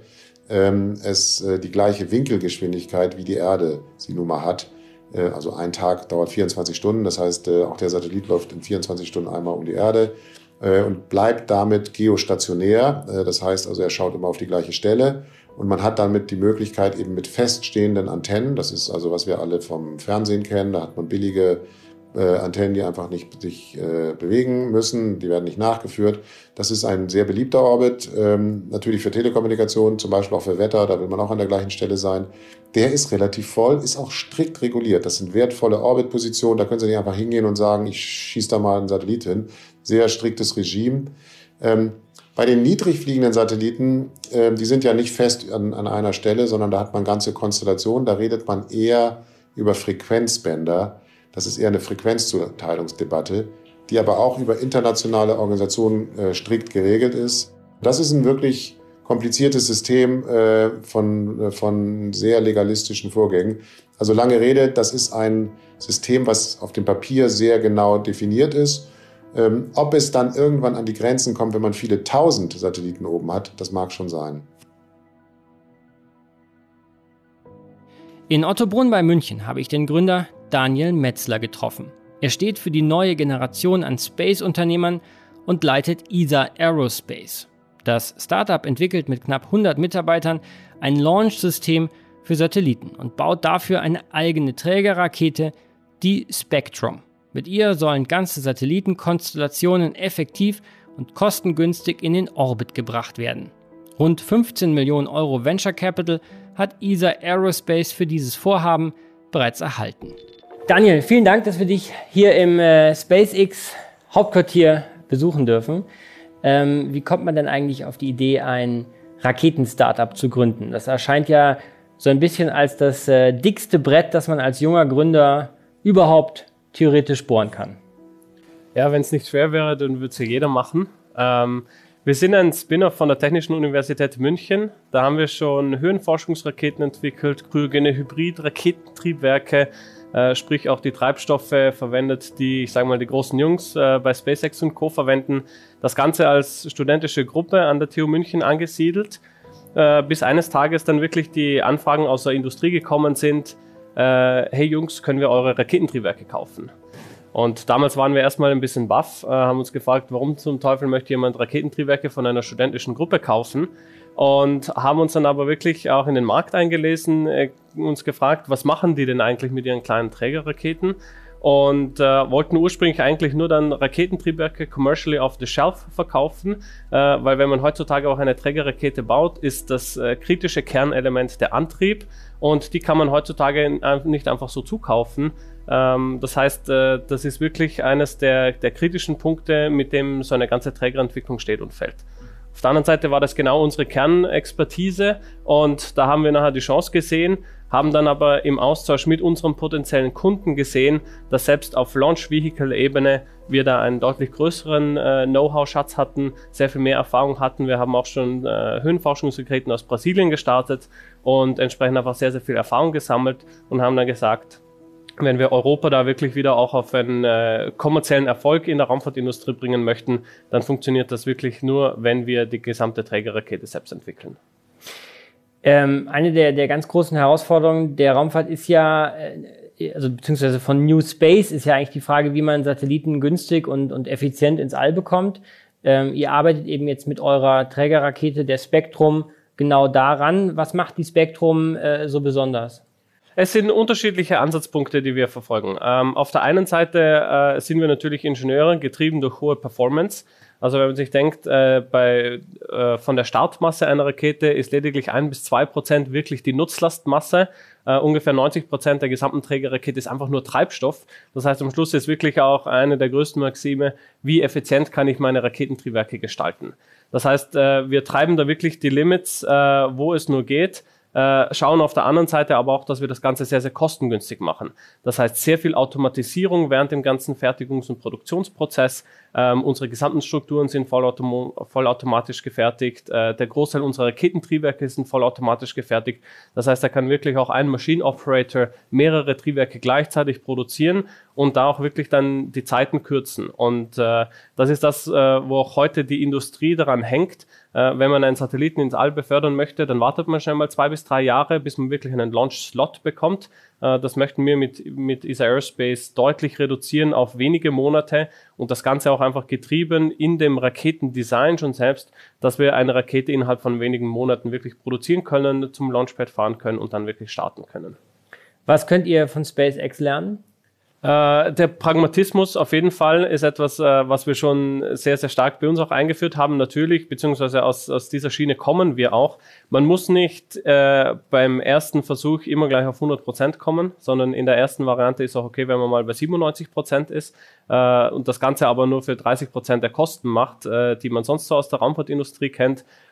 es die gleiche Winkelgeschwindigkeit wie die Erde sie nun mal hat. Also ein Tag dauert 24 Stunden, das heißt, auch der Satellit läuft in 24 Stunden einmal um die Erde und bleibt damit geostationär. Das heißt also, er schaut immer auf die gleiche Stelle und man hat damit die Möglichkeit eben mit feststehenden Antennen, das ist also, was wir alle vom Fernsehen kennen, da hat man billige Antennen, die einfach nicht sich bewegen müssen, die werden nicht nachgeführt. Das ist ein sehr beliebter Orbit, natürlich für Telekommunikation, zum Beispiel auch für Wetter, da will man auch an der gleichen Stelle sein. Der ist relativ voll, ist auch strikt reguliert. Das sind wertvolle Orbitpositionen, da können Sie nicht einfach hingehen und sagen, ich schieße da mal einen Satellit hin. Sehr striktes Regime. Bei den niedrig fliegenden Satelliten, die sind ja nicht fest an einer Stelle, sondern da hat man ganze Konstellationen, da redet man eher über Frequenzbänder. Das ist eher eine Frequenzzuteilungsdebatte, die aber auch über internationale Organisationen strikt geregelt ist. Das ist ein wirklich kompliziertes System von sehr legalistischen Vorgängen. Also lange Rede, das ist ein System, was auf dem Papier sehr genau definiert ist. Ob es dann irgendwann an die Grenzen kommt, wenn man viele tausend Satelliten oben hat, das mag schon sein. In Ottobrunn bei München habe ich den Gründer Daniel Metzler getroffen. Er steht für die neue Generation an Space-Unternehmern und leitet ESA Aerospace. Das Startup entwickelt mit knapp 100 Mitarbeitern ein Launch-System für Satelliten und baut dafür eine eigene Trägerrakete, die Spectrum. Mit ihr sollen ganze Satellitenkonstellationen effektiv und kostengünstig in den Orbit gebracht werden. Rund 15 Millionen Euro Venture Capital hat ESA Aerospace für dieses Vorhaben bereits erhalten. Daniel, vielen Dank, dass wir dich hier im SpaceX Hauptquartier besuchen dürfen. Wie kommt man denn eigentlich auf die Idee, ein Raketen-Startup zu gründen? Das erscheint ja so ein bisschen als das dickste Brett, das man als junger Gründer überhaupt theoretisch bohren kann. Ja, wenn es nicht schwer wäre, dann würde es ja jeder machen. Wir sind ein Spin-off von der Technischen Universität München. Da haben wir schon Höhenforschungsraketen entwickelt, kryogene Hybrid-Raketentriebwerke, sprich auch die Treibstoffe verwendet, die, ich sage mal, die großen Jungs bei SpaceX und Co. verwenden. Das Ganze als studentische Gruppe an der TU München angesiedelt, bis eines Tages dann wirklich die Anfragen aus der Industrie gekommen sind, hey Jungs, können wir eure Raketentriebwerke kaufen? Und damals waren wir erstmal ein bisschen baff, haben uns gefragt, warum zum Teufel möchte jemand Raketentriebwerke von einer studentischen Gruppe kaufen? Und haben uns dann aber wirklich auch in den Markt eingelesen, uns gefragt, was machen die denn eigentlich mit ihren kleinen Trägerraketen? Und wollten ursprünglich eigentlich nur dann Raketentriebwerke commercially off the shelf verkaufen, weil wenn man heutzutage auch eine Trägerrakete baut, ist das kritische Kernelement der Antrieb und die kann man heutzutage nicht einfach so zukaufen. Das heißt, das ist wirklich eines der kritischen Punkte, mit dem so eine ganze Trägerentwicklung steht und fällt. Auf der anderen Seite war das genau unsere Kernexpertise und da haben wir nachher die Chance gesehen, haben dann aber im Austausch mit unseren potenziellen Kunden gesehen, dass selbst auf Launch-Vehicle-Ebene wir da einen deutlich größeren Know-how-Schatz hatten, sehr viel mehr Erfahrung hatten. Wir haben auch schon Höhenforschungsraketen aus Brasilien gestartet und entsprechend einfach sehr, sehr viel Erfahrung gesammelt und haben dann gesagt, wenn wir Europa da wirklich wieder auch auf einen kommerziellen Erfolg in der Raumfahrtindustrie bringen möchten, dann funktioniert das wirklich nur, wenn wir die gesamte Trägerrakete selbst entwickeln. Eine der ganz großen Herausforderungen der Raumfahrt ist ja, also beziehungsweise von New Space ist ja eigentlich die Frage, wie man Satelliten günstig und effizient ins All bekommt. Ihr arbeitet eben jetzt mit eurer Trägerrakete, der Spectrum, genau daran. Was macht die Spectrum so besonders? Es sind unterschiedliche Ansatzpunkte, die wir verfolgen. Auf der einen Seite sind wir natürlich Ingenieure, getrieben durch hohe Performance. Also wenn man sich denkt, von der Startmasse einer Rakete ist lediglich 1-2% wirklich die Nutzlastmasse. Ungefähr 90% der gesamten Trägerrakete ist einfach nur Treibstoff. Das heißt, am Schluss ist wirklich auch eine der größten Maxime, wie effizient kann ich meine Raketentriebwerke gestalten. Das heißt, wir treiben da wirklich die Limits, wo es nur geht. Schauen auf der anderen Seite aber auch, dass wir das Ganze sehr, sehr kostengünstig machen. Das heißt, sehr viel Automatisierung während dem ganzen Fertigungs- und Produktionsprozess. Unsere gesamten Strukturen sind vollautomatisch gefertigt. Der Großteil unserer Raketentriebwerke sind vollautomatisch gefertigt. Das heißt, da kann wirklich auch ein Machine Operator mehrere Triebwerke gleichzeitig produzieren und da auch wirklich dann die Zeiten kürzen. Und das ist das, wo auch heute die Industrie daran hängt. Wenn man einen Satelliten ins All befördern möchte, dann wartet man schnell mal 2 bis 3 Jahre, bis man wirklich einen Launch-Slot bekommt. Das möchten wir mit ESA Aerospace deutlich reduzieren auf wenige Monate und das Ganze auch einfach getrieben in dem Raketendesign schon selbst, dass wir eine Rakete innerhalb von wenigen Monaten wirklich produzieren können, zum Launchpad fahren können und dann wirklich starten können. Was könnt ihr von SpaceX lernen? Der Pragmatismus auf jeden Fall ist etwas, was wir schon sehr, sehr stark bei uns auch eingeführt haben, natürlich, beziehungsweise aus dieser Schiene kommen wir auch. Man muss nicht beim ersten Versuch immer gleich auf 100% kommen, sondern in der ersten Variante ist auch okay, wenn man mal bei 97% ist und das Ganze aber nur für 30% der Kosten macht, die man sonst so aus der Raumfahrtindustrie kennt.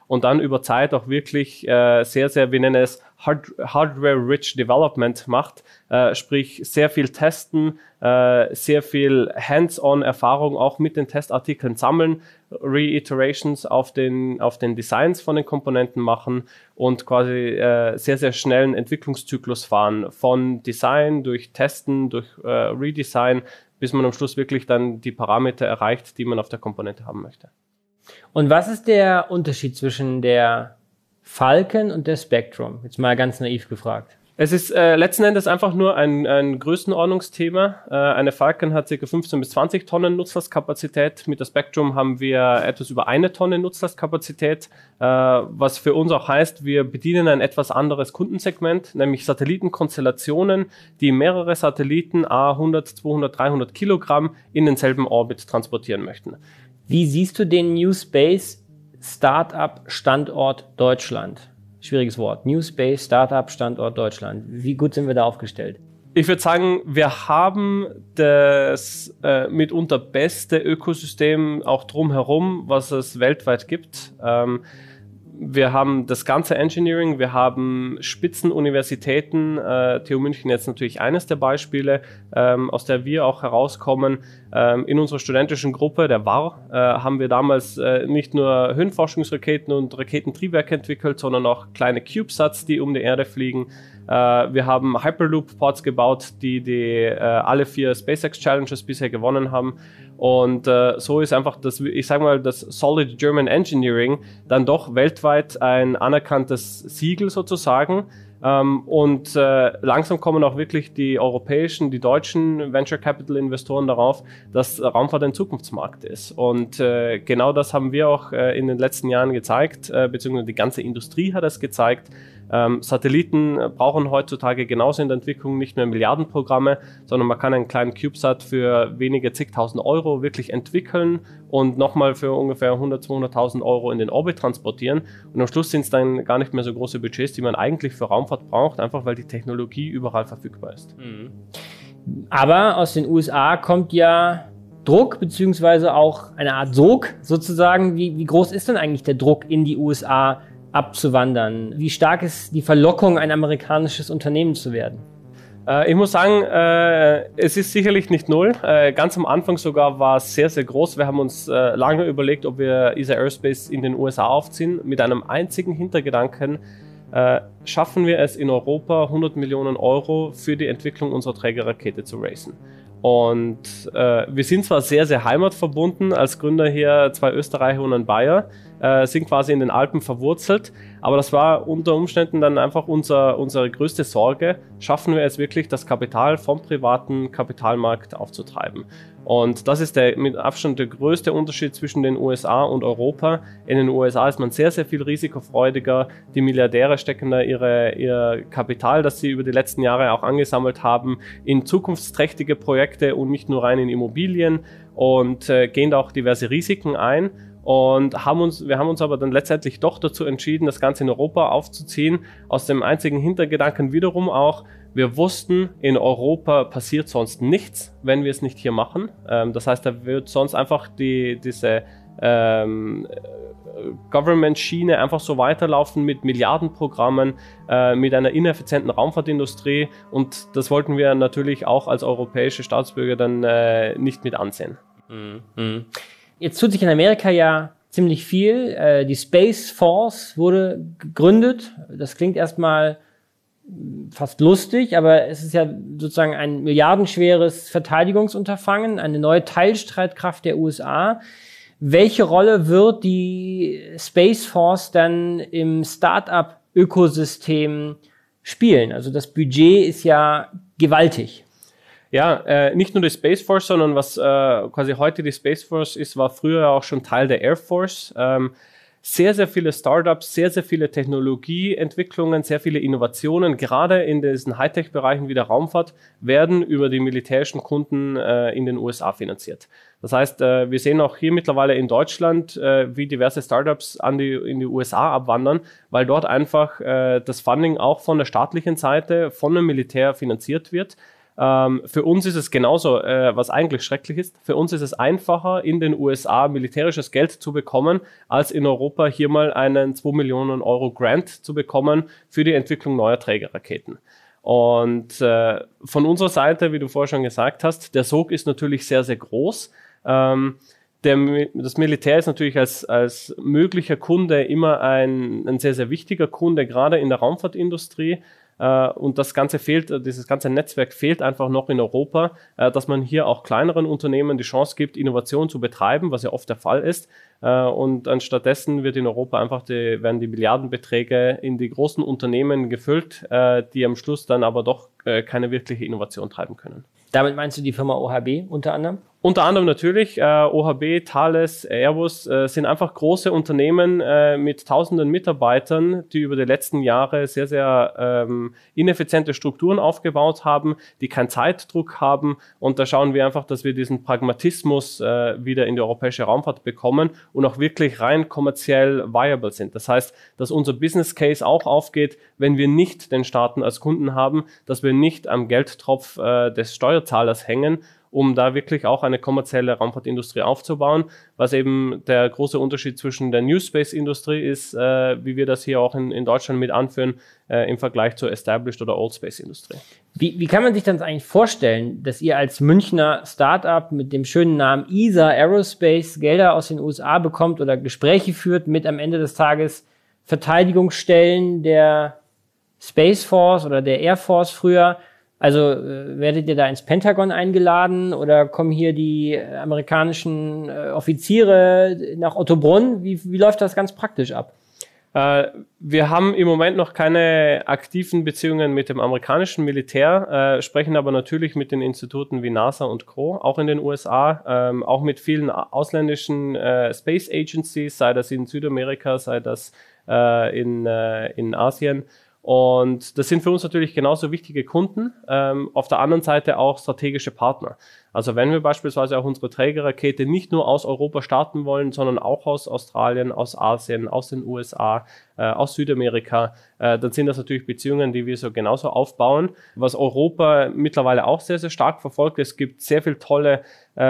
und dann über Zeit auch wirklich sehr, sehr, wir nennen es Hardware-Rich Development macht, sprich sehr viel testen, sehr viel Hands-on-Erfahrung auch mit den Testartikeln sammeln, Reiterations auf den Designs von den Komponenten machen und quasi sehr, sehr schnellen Entwicklungszyklus fahren, von Design durch Testen, durch Redesign, bis man am Schluss wirklich dann die Parameter erreicht, die man auf der Komponente haben möchte. Und was ist der Unterschied zwischen der Falcon und der Spectrum? Jetzt mal ganz naiv gefragt. Es ist letzten Endes einfach nur ein Größenordnungsthema. Eine Falcon hat ca. 15 bis 20 Tonnen Nutzlastkapazität. Mit der Spectrum haben wir etwas über 1 Tonne Nutzlastkapazität, was für uns auch heißt, wir bedienen ein etwas anderes Kundensegment, nämlich Satellitenkonstellationen, die mehrere Satelliten, 100, 200, 300 Kilogramm in denselben Orbit transportieren möchten. Wie siehst du den New Space Startup Standort Deutschland? Schwieriges Wort. New Space Startup Standort Deutschland. Wie gut sind wir da aufgestellt? Ich würde sagen, wir haben das mitunter beste Ökosystem auch drumherum, was es weltweit gibt. Wir haben das ganze Engineering, wir haben Spitzenuniversitäten, TU München jetzt natürlich eines der Beispiele, aus der wir auch herauskommen. In unserer studentischen Gruppe, der WAR, haben wir damals nicht nur Höhenforschungsraketen und Raketentriebwerke entwickelt, sondern auch kleine CubeSats, die um die Erde fliegen. Wir haben Hyperloop-Ports gebaut, die alle 4 SpaceX Challenges bisher gewonnen haben. Und so ist einfach das Solid German Engineering dann doch weltweit ein anerkanntes Siegel sozusagen. Und langsam kommen auch wirklich die europäischen, die deutschen Venture Capital Investoren darauf, dass Raumfahrt ein Zukunftsmarkt ist. Und genau das haben wir auch in den letzten Jahren gezeigt, beziehungsweise die ganze Industrie hat es gezeigt. Satelliten brauchen heutzutage genauso in der Entwicklung nicht mehr Milliardenprogramme, sondern man kann einen kleinen CubeSat für wenige zigtausend Euro wirklich entwickeln und nochmal für ungefähr 100.000, 200.000 Euro in den Orbit transportieren. Und am Schluss sind es dann gar nicht mehr so große Budgets, die man eigentlich für Raumfahrt braucht, einfach weil die Technologie überall verfügbar ist. Aber aus den USA kommt ja Druck, beziehungsweise auch eine Art Sog sozusagen. Wie groß ist denn eigentlich der Druck in die USA abzuwandern? Wie stark ist die Verlockung, ein amerikanisches Unternehmen zu werden? Ich muss sagen, es ist sicherlich nicht null. Ganz am Anfang sogar war es sehr, sehr groß. Wir haben uns lange überlegt, ob wir ESA Aerospace in den USA aufziehen, mit einem einzigen Hintergedanken: schaffen wir es in Europa, 100 Millionen Euro für die Entwicklung unserer Trägerrakete zu raisen. Und wir sind zwar sehr, sehr heimatverbunden, als Gründer hier 2 Österreicher und ein Bayer, sind quasi in den Alpen verwurzelt, aber das war unter Umständen dann einfach unsere größte Sorge: Schaffen wir es wirklich, das Kapital vom privaten Kapitalmarkt aufzutreiben? Und das ist mit Abstand der größte Unterschied zwischen den USA und Europa. In den USA ist man sehr, sehr viel risikofreudiger. Die Milliardäre stecken da ihr Kapital, das sie über die letzten Jahre auch angesammelt haben, in zukunftsträchtige Projekte und nicht nur rein in Immobilien, und gehen da auch diverse Risiken ein. Und wir haben uns aber dann letztendlich doch dazu entschieden, das Ganze in Europa aufzuziehen, aus dem einzigen Hintergedanken wiederum auch: Wir wussten, in Europa passiert sonst nichts, wenn wir es nicht hier machen. Das heißt, da wird sonst einfach diese Government-Schiene einfach so weiterlaufen mit Milliardenprogrammen, mit einer ineffizienten Raumfahrtindustrie, und das wollten wir natürlich auch als europäische Staatsbürger dann nicht mit ansehen. Jetzt tut sich in Amerika ja ziemlich viel. Die Space Force wurde gegründet. Das klingt erstmal fast lustig, aber es ist ja sozusagen ein milliardenschweres Verteidigungsunterfangen, eine neue Teilstreitkraft der USA. Welche Rolle wird die Space Force dann im Start-up-Ökosystem spielen? Also das Budget ist ja gewaltig. Ja, nicht nur die Space Force, sondern was quasi heute die Space Force ist, war früher auch schon Teil der Air Force. Sehr, sehr viele Startups, sehr, sehr viele Technologieentwicklungen, sehr viele Innovationen, gerade in diesen Hightech-Bereichen wie der Raumfahrt, werden über die militärischen Kunden in den USA finanziert. Das heißt, wir sehen auch hier mittlerweile in Deutschland, wie diverse Startups in die USA abwandern, weil dort einfach das Funding auch von der staatlichen Seite, von dem Militär finanziert wird. Für uns ist es genauso, was eigentlich schrecklich ist. Für uns ist es einfacher, in den USA militärisches Geld zu bekommen, als in Europa hier mal einen 2 Millionen Euro Grant zu bekommen für die Entwicklung neuer Trägerraketen. Und von unserer Seite, wie du vorher schon gesagt hast, der Sog ist natürlich sehr, sehr groß. Das Militär ist natürlich als möglicher Kunde immer ein sehr, sehr wichtiger Kunde, gerade in der Raumfahrtindustrie. Und dieses ganze Netzwerk fehlt einfach noch in Europa, dass man hier auch kleineren Unternehmen die Chance gibt, Innovation zu betreiben, was ja oft der Fall ist. Und anstattdessen wird in Europa werden die Milliardenbeträge in die großen Unternehmen gefüllt, die am Schluss dann aber doch keine wirkliche Innovation treiben können. Damit meinst du die Firma OHB unter anderem? Unter anderem natürlich OHB, Thales, Airbus sind einfach große Unternehmen mit tausenden Mitarbeitern, die über die letzten Jahre sehr, sehr ineffiziente Strukturen aufgebaut haben, die keinen Zeitdruck haben. Und da schauen wir einfach, dass wir diesen Pragmatismus wieder in die europäische Raumfahrt bekommen und auch wirklich rein kommerziell viable sind. Das heißt, dass unser Business Case auch aufgeht, wenn wir nicht den Staaten als Kunden haben, dass wir nicht am Geldtropf des Steuerzahlers hängen, um da wirklich auch eine kommerzielle Raumfahrtindustrie aufzubauen, was eben der große Unterschied zwischen der New Space-Industrie ist, wie wir das hier auch in Deutschland mit anführen, im Vergleich zur Established oder Old Space-Industrie. Wie kann man sich das eigentlich vorstellen, dass ihr als Münchner Startup mit dem schönen Namen ESA Aerospace Gelder aus den USA bekommt oder Gespräche führt mit am Ende des Tages Verteidigungsstellen der Space Force oder der Air Force früher? Also werdet ihr da ins Pentagon eingeladen oder kommen hier die amerikanischen Offiziere nach Ottobrunn? Wie läuft das ganz praktisch ab? Wir haben im Moment noch keine aktiven Beziehungen mit dem amerikanischen Militär, sprechen aber natürlich mit den Instituten wie NASA und Co., auch in den USA, auch mit vielen ausländischen Space Agencies, sei das in Südamerika, sei das in Asien. Und das sind für uns natürlich genauso wichtige Kunden, auf der anderen Seite auch strategische Partner. Also wenn wir beispielsweise auch unsere Trägerrakete nicht nur aus Europa starten wollen, sondern auch aus Australien, aus Asien, aus den USA, aus Südamerika, dann sind das natürlich Beziehungen, die wir so genauso aufbauen. Was Europa mittlerweile auch sehr, sehr stark verfolgt, es gibt sehr viel tolle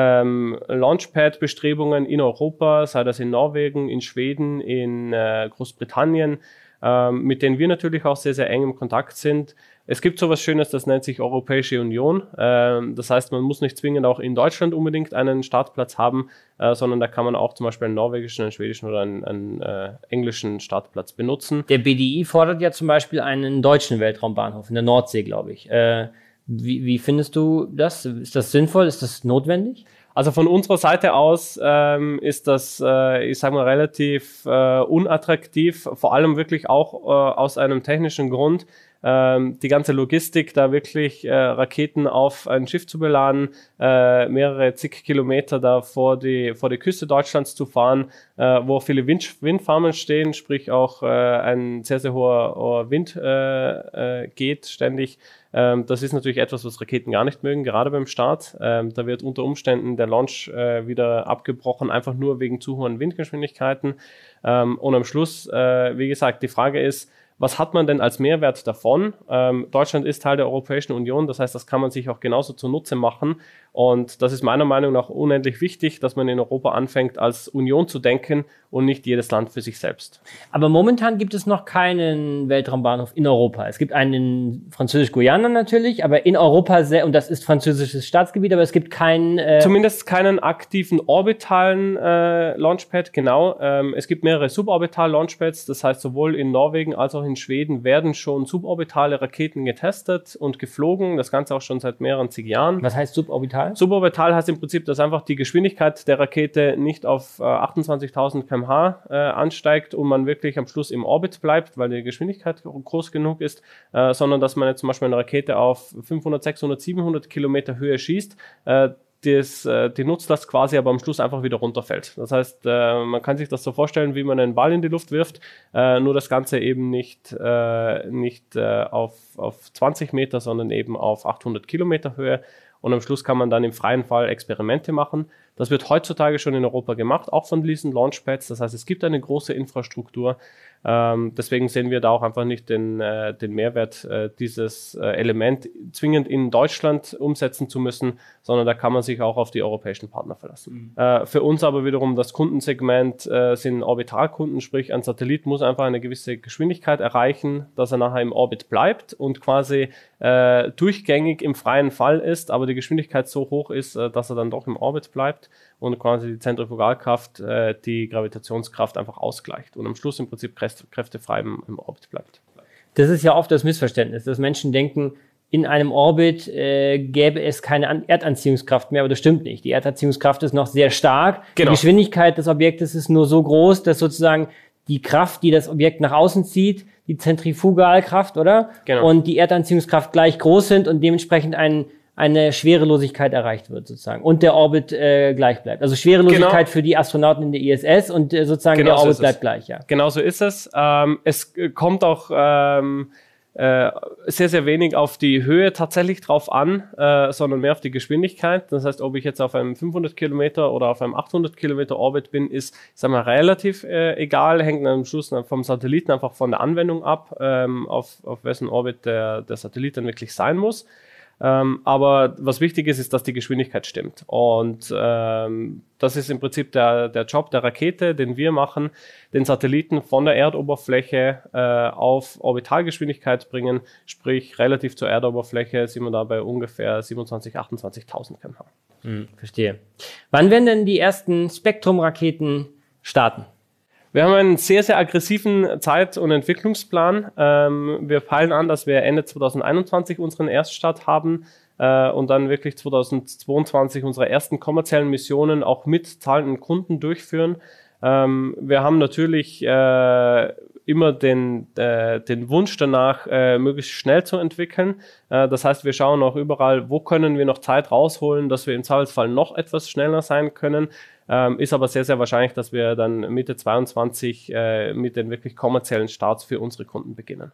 Launchpad-Bestrebungen in Europa, sei das in Norwegen, in Schweden, in Großbritannien, mit denen wir natürlich auch sehr, sehr eng im Kontakt sind. Es gibt sowas Schönes, das nennt sich Europäische Union. Das heißt, man muss nicht zwingend auch in Deutschland unbedingt einen Startplatz haben, sondern da kann man auch zum Beispiel einen norwegischen, einen schwedischen oder einen englischen Startplatz benutzen. Der BDI fordert ja zum Beispiel einen deutschen Weltraumbahnhof in der Nordsee, glaube ich. Wie findest du das? Ist das sinnvoll? Ist das notwendig? Also von unserer Seite aus ist das, ich sage mal, relativ unattraktiv, vor allem wirklich auch aus einem technischen Grund. Die ganze Logistik, da wirklich Raketen auf ein Schiff zu beladen, mehrere zig Kilometer da vor die Küste Deutschlands zu fahren, wo viele Windfarmen stehen, sprich auch ein sehr, sehr hoher Wind geht ständig. Das ist natürlich etwas, was Raketen gar nicht mögen, gerade beim Start. Da wird unter Umständen der Launch wieder abgebrochen, einfach nur wegen zu hohen Windgeschwindigkeiten. Und am Schluss, wie gesagt, die Frage ist, was hat man denn als Mehrwert davon? Deutschland ist Teil der Europäischen Union, das heißt, das kann man sich auch genauso zunutze machen. Und das ist meiner Meinung nach unendlich wichtig, dass man in Europa anfängt, als Union zu denken und nicht jedes Land für sich selbst. Aber momentan gibt es noch keinen Weltraumbahnhof in Europa. Es gibt einen in Französisch-Guyana natürlich, aber in Europa, und das ist französisches Staatsgebiet, aber es gibt keinen... Zumindest keinen aktiven orbitalen Launchpad, genau. Es gibt mehrere suborbital-Launchpads, das heißt, sowohl in Norwegen als auch in Schweden werden schon suborbitale Raketen getestet und geflogen, das Ganze auch schon seit mehreren zig Jahren. Was heißt suborbital? Suborbital heißt im Prinzip, dass einfach die Geschwindigkeit der Rakete nicht auf 28.000 km/h ansteigt und man wirklich am Schluss im Orbit bleibt, weil die Geschwindigkeit groß genug ist, sondern dass man jetzt zum Beispiel eine Rakete auf 500, 600, 700 Kilometer Höhe schießt, die Nutzlast quasi aber am Schluss einfach wieder runterfällt. Das heißt, man kann sich das so vorstellen, wie man einen Ball in die Luft wirft, nur das Ganze eben nicht auf 20 Meter, sondern eben auf 800 Kilometer Höhe. und am Schluss kann man dann im freien Fall Experimente machen. Das wird heutzutage schon in Europa gemacht, auch von diesen Launchpads. Das heißt, es gibt eine große Infrastruktur. Deswegen sehen wir da auch einfach nicht den Mehrwert, dieses Element zwingend in Deutschland umsetzen zu müssen, sondern da kann man sich auch auf die europäischen Partner verlassen. Für uns aber wiederum das Kundensegment sind Orbitalkunden, sprich ein Satellit muss einfach eine gewisse Geschwindigkeit erreichen, dass er nachher im Orbit bleibt und quasi durchgängig im freien Fall ist, aber die Geschwindigkeit so hoch ist, dass er dann doch im Orbit bleibt und quasi die Zentrifugalkraft, die Gravitationskraft einfach ausgleicht und am Schluss im Prinzip kräftefrei im Orbit bleibt. Das ist ja oft das Missverständnis, dass Menschen denken, in einem Orbit gäbe es keine Erdanziehungskraft mehr, aber das stimmt nicht. Die Erdanziehungskraft ist noch sehr stark. Genau. Die Geschwindigkeit des Objektes ist nur so groß, dass sozusagen die Kraft, die das Objekt nach außen zieht, die Zentrifugalkraft, oder? Genau. Und die Erdanziehungskraft gleich groß sind und dementsprechend eine Schwerelosigkeit erreicht wird sozusagen und der Orbit gleich bleibt. Also Schwerelosigkeit für die Astronauten in der ISS und sozusagen der Orbit bleibt gleich, ja. Genau so ist es. Es kommt auch sehr, sehr wenig auf die Höhe tatsächlich drauf an, sondern mehr auf die Geschwindigkeit. Das heißt, ob ich jetzt auf einem 500 Kilometer oder auf einem 800 Kilometer Orbit bin, ist, sagen wir, relativ egal, hängt am Schluss vom Satelliten einfach von der Anwendung ab, auf wessen Orbit der Satellit dann wirklich sein muss. Aber was wichtig ist, dass die Geschwindigkeit stimmt. Und das ist im Prinzip der Job der Rakete, den wir machen, den Satelliten von der Erdoberfläche auf Orbitalgeschwindigkeit bringen, sprich relativ zur Erdoberfläche sind wir da bei ungefähr 27.000, 28.000 km/h. Verstehe. Wann werden denn die ersten Spektrum-Raketen starten? Wir haben einen sehr, sehr aggressiven Zeit- und Entwicklungsplan. Wir peilen an, dass wir Ende 2021 unseren Erststart haben und dann wirklich 2022 unsere ersten kommerziellen Missionen auch mit zahlenden Kunden durchführen. Wir haben natürlich immer den Wunsch danach, möglichst schnell zu entwickeln. Das heißt, wir schauen auch überall, wo können wir noch Zeit rausholen, dass wir im Zweifelsfall noch etwas schneller sein können. Ist aber sehr, sehr wahrscheinlich, dass wir dann Mitte 2022 mit den wirklich kommerziellen Starts für unsere Kunden beginnen.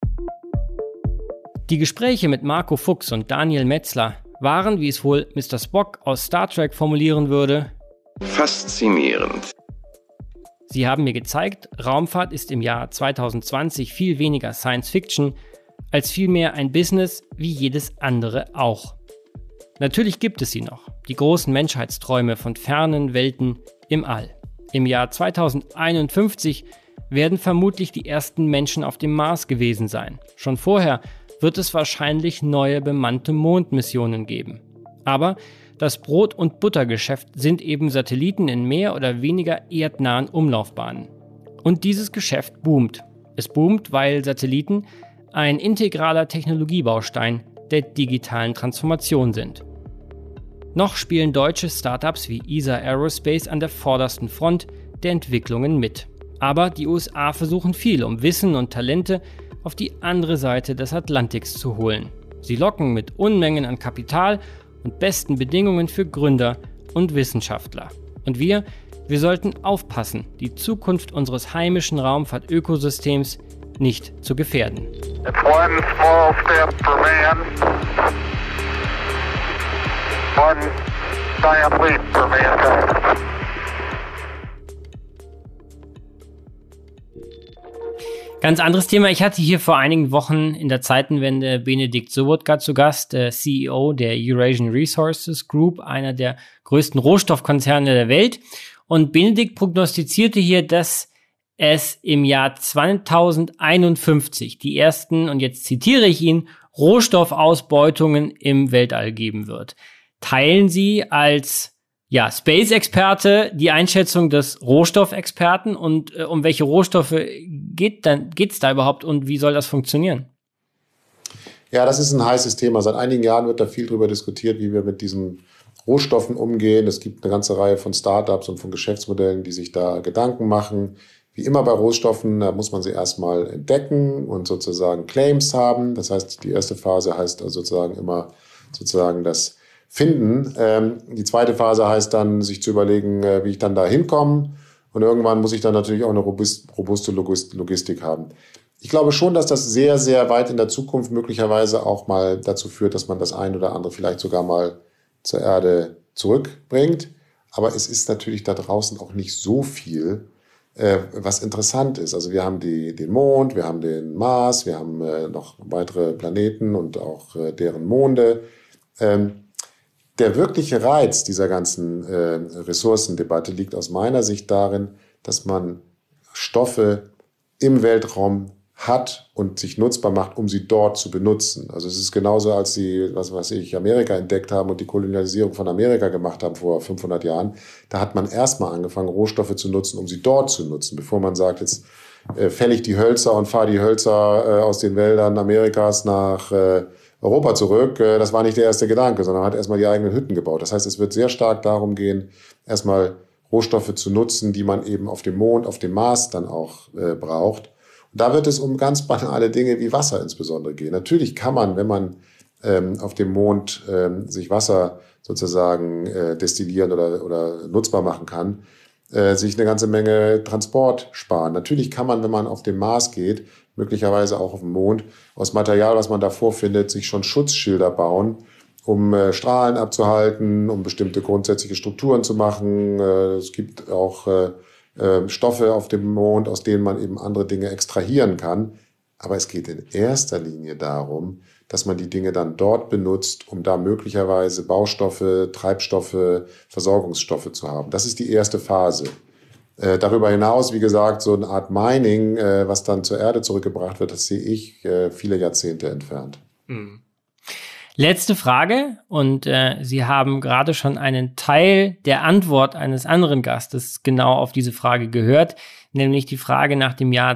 Die Gespräche mit Marco Fuchs und Daniel Metzler waren, wie es wohl Mr. Spock aus Star Trek formulieren würde, faszinierend. Sie haben mir gezeigt, Raumfahrt ist im Jahr 2020 viel weniger Science Fiction, als vielmehr ein Business wie jedes andere auch. Natürlich gibt es sie noch, die großen Menschheitsträume von fernen Welten im All. Im Jahr 2051 werden vermutlich die ersten Menschen auf dem Mars gewesen sein. Schon vorher wird es wahrscheinlich neue bemannte Mondmissionen geben. Aber das Brot- und Buttergeschäft sind eben Satelliten in mehr oder weniger erdnahen Umlaufbahnen. Und dieses Geschäft boomt. Es boomt, weil Satelliten ein integraler Technologiebaustein der digitalen Transformation sind. Noch spielen deutsche Startups wie ESA Aerospace an der vordersten Front der Entwicklungen mit. Aber die USA versuchen viel, um Wissen und Talente auf die andere Seite des Atlantiks zu holen. Sie locken mit Unmengen an Kapital und besten Bedingungen für Gründer und Wissenschaftler. Und wir sollten aufpassen, die Zukunft unseres heimischen Raumfahrtökosystems nicht zu gefährden. It's one small step for man, one giant leap for mankind. Ganz anderes Thema. Ich hatte hier vor einigen Wochen in der Zeitenwende Benedikt Sobotka zu Gast, der CEO der Eurasian Resources Group, einer der größten Rohstoffkonzerne der Welt. Und Benedikt prognostizierte hier, dass es im Jahr 2051 die ersten, und jetzt zitiere ich ihn, Rohstoffausbeutungen im Weltall geben wird. Teilen Sie als Space-Experte die Einschätzung des Rohstoffexperten und um welche Rohstoffe geht's da überhaupt und wie soll das funktionieren? Ja, das ist ein heißes Thema. Seit einigen Jahren wird da viel drüber diskutiert, wie wir mit diesen Rohstoffen umgehen. Es gibt eine ganze Reihe von Startups und von Geschäftsmodellen, die sich da Gedanken machen. Wie immer bei Rohstoffen, da muss man sie erstmal entdecken und sozusagen Claims haben. Das heißt, die erste Phase heißt also sozusagen immer sozusagen das Finden. Die zweite Phase heißt dann, sich zu überlegen, wie ich dann da hinkomme. Und irgendwann muss ich dann natürlich auch eine robuste Logistik haben. Ich glaube schon, dass das sehr, sehr weit in der Zukunft möglicherweise auch mal dazu führt, dass man das ein oder andere vielleicht sogar mal zur Erde zurückbringt. Aber es ist natürlich da draußen auch nicht so viel, was interessant ist. Also wir haben den Mond, wir haben den Mars, wir haben noch weitere Planeten und auch deren Monde. Der wirkliche Reiz dieser ganzen Ressourcendebatte liegt aus meiner Sicht darin, dass man Stoffe im Weltraum hat und sich nutzbar macht, um sie dort zu benutzen. Also es ist genauso, als sie, Amerika entdeckt haben und die Kolonialisierung von Amerika gemacht haben vor 500 Jahren. Da hat man erstmal angefangen, Rohstoffe zu nutzen, um sie dort zu nutzen, bevor man sagt, jetzt fäll ich die Hölzer und fahre die Hölzer aus den Wäldern Amerikas nach Europa zurück. Das war nicht der erste Gedanke, sondern man hat erstmal die eigenen Hütten gebaut. Das heißt, es wird sehr stark darum gehen, erstmal Rohstoffe zu nutzen, die man eben auf dem Mond, auf dem Mars dann auch braucht. Und da wird es um ganz banale Dinge wie Wasser insbesondere gehen. Natürlich kann man, wenn man auf dem Mond sich Wasser sozusagen destillieren oder nutzbar machen kann, sich eine ganze Menge Transport sparen. Natürlich kann man, wenn man auf den Mars geht, möglicherweise auch auf dem Mond, aus Material, was man da vorfindet, sich schon Schutzschilder bauen, um Strahlen abzuhalten, um bestimmte grundsätzliche Strukturen zu machen. Es gibt auch Stoffe auf dem Mond, aus denen man eben andere Dinge extrahieren kann. Aber es geht in erster Linie darum, dass man die Dinge dann dort benutzt, um da möglicherweise Baustoffe, Treibstoffe, Versorgungsstoffe zu haben. Das ist die erste Phase. Darüber hinaus, wie gesagt, so eine Art Mining, was dann zur Erde zurückgebracht wird, das sehe ich viele Jahrzehnte entfernt. Mhm. Letzte Frage, und Sie haben gerade schon einen Teil der Antwort eines anderen Gastes genau auf diese Frage gehört, nämlich die Frage nach dem Jahr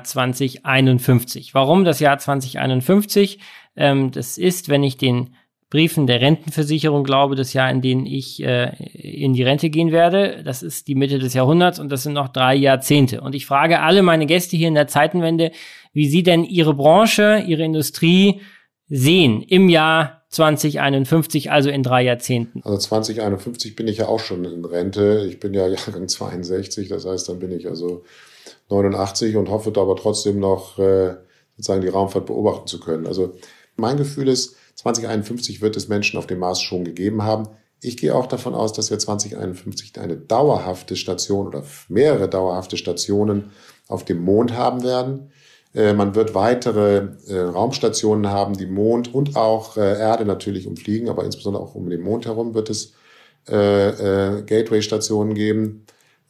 2051. Warum das Jahr 2051? Das ist, wenn ich den Briefen der Rentenversicherung glaube, das Jahr, in dem ich in die Rente gehen werde. Das ist die Mitte des Jahrhunderts und das sind noch 3 Jahrzehnte. Und ich frage alle meine Gäste hier in der Zeitenwende, wie sie denn ihre Branche, ihre Industrie sehen im Jahr 2051, also in 3 Jahrzehnten. Also 2051 bin ich ja auch schon in Rente. Ich bin ja Jahrgang 62, das heißt, dann bin ich also 89 und hoffe da aber trotzdem noch sozusagen die Raumfahrt beobachten zu können. Also mein Gefühl ist, 2051 wird es Menschen auf dem Mars schon gegeben haben. Ich gehe auch davon aus, dass wir 2051 eine dauerhafte Station oder mehrere dauerhafte Stationen auf dem Mond haben werden. Man wird weitere Raumstationen haben, die Mond und auch Erde natürlich umfliegen, aber insbesondere auch um den Mond herum wird es Gateway-Stationen geben.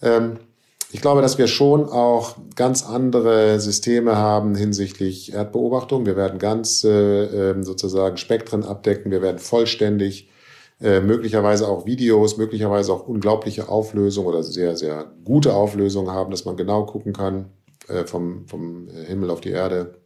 Ich glaube, dass wir schon auch ganz andere Systeme haben hinsichtlich Erdbeobachtung. Wir werden ganz sozusagen Spektren abdecken. Wir werden vollständig möglicherweise auch Videos, möglicherweise auch unglaubliche Auflösung oder sehr, sehr gute Auflösung haben, dass man genau gucken kann vom Himmel auf die Erde.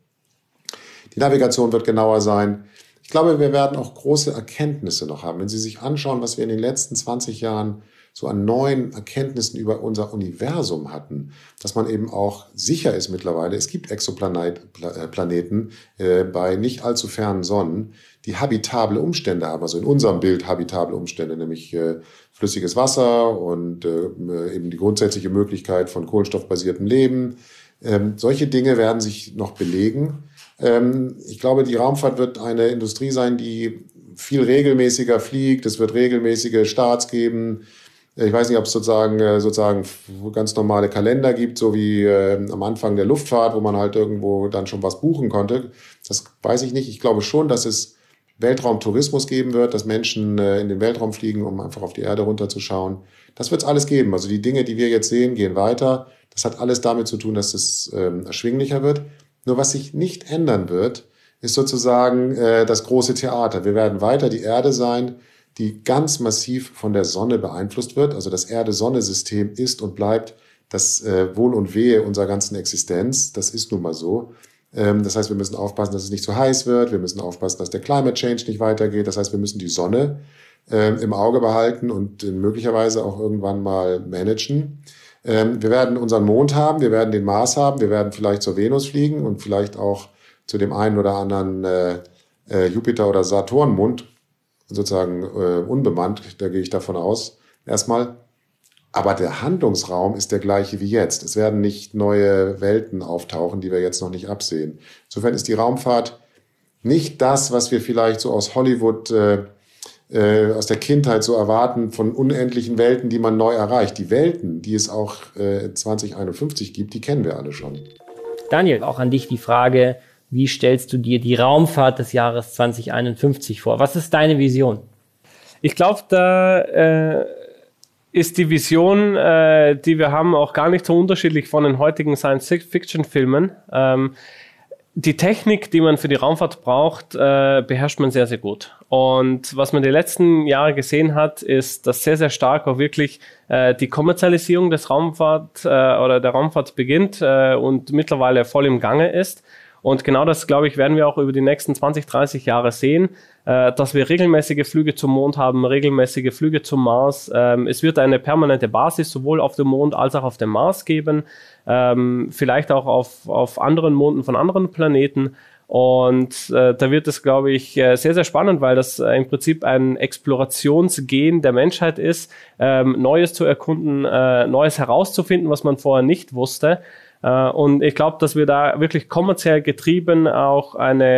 Die Navigation wird genauer sein. Ich glaube, wir werden auch große Erkenntnisse noch haben. Wenn Sie sich anschauen, was wir in den letzten 20 Jahren so an neuen Erkenntnissen über unser Universum hatten, dass man eben auch sicher ist mittlerweile, es gibt Exoplaneten bei nicht allzu fernen Sonnen, die habitable Umstände haben, also in unserem Bild habitable Umstände, nämlich flüssiges Wasser und eben die grundsätzliche Möglichkeit von kohlenstoffbasiertem Leben. Solche Dinge werden sich noch belegen. Ich glaube, die Raumfahrt wird eine Industrie sein, die viel regelmäßiger fliegt. Es wird regelmäßige Starts geben. Ich weiß nicht, ob es sozusagen ganz normale Kalender gibt, so wie am Anfang der Luftfahrt, wo man halt irgendwo dann schon was buchen konnte. Das weiß ich nicht. Ich glaube schon, dass es Weltraumtourismus geben wird, dass Menschen in den Weltraum fliegen, um einfach auf die Erde runterzuschauen. Das wird es alles geben. Also die Dinge, die wir jetzt sehen, gehen weiter. Das hat alles damit zu tun, dass es erschwinglicher wird. Nur was sich nicht ändern wird, ist sozusagen das große Theater. Wir werden weiter die Erde sein, die ganz massiv von der Sonne beeinflusst wird. Also das Erde-Sonne-System ist und bleibt das Wohl und Wehe unserer ganzen Existenz. Das ist nun mal so. Das heißt, wir müssen aufpassen, dass es nicht zu heiß wird. Wir müssen aufpassen, dass der Climate Change nicht weitergeht. Das heißt, wir müssen die Sonne im Auge behalten und möglicherweise auch irgendwann mal managen. Wir werden unseren Mond haben, wir werden den Mars haben, wir werden vielleicht zur Venus fliegen und vielleicht auch zu dem einen oder anderen Jupiter- oder Saturn-Mond, sozusagen unbemannt, da gehe ich davon aus, erstmal. Aber der Handlungsraum ist der gleiche wie jetzt. Es werden nicht neue Welten auftauchen, die wir jetzt noch nicht absehen. Insofern ist die Raumfahrt nicht das, was wir vielleicht so aus Hollywood, aus der Kindheit so erwarten, von unendlichen Welten, die man neu erreicht. Die Welten, die es auch 2051 gibt, die kennen wir alle schon. Daniel, auch an dich die Frage, wie stellst du dir die Raumfahrt des Jahres 2051 vor? Was ist deine Vision? Ich glaube, da ist die Vision, die wir haben, auch gar nicht so unterschiedlich von den heutigen Science-Fiction-Filmen. Die Technik, die man für die Raumfahrt braucht, beherrscht man sehr, sehr gut. Und was man die letzten Jahre gesehen hat, ist, dass sehr, sehr stark auch wirklich die Kommerzialisierung des Raumfahrt oder der Raumfahrt beginnt und mittlerweile voll im Gange ist. Und genau das, glaube ich, werden wir auch über die nächsten 20, 30 Jahre sehen, dass wir regelmäßige Flüge zum Mond haben, regelmäßige Flüge zum Mars. Es wird eine permanente Basis sowohl auf dem Mond als auch auf dem Mars geben, vielleicht auch auf anderen Monden von anderen Planeten. Und da wird es, glaube ich, sehr, sehr spannend, weil das im Prinzip ein Explorationsgen der Menschheit ist, Neues zu erkunden, Neues herauszufinden, was man vorher nicht wusste. Und ich glaube, dass wir da wirklich kommerziell getrieben auch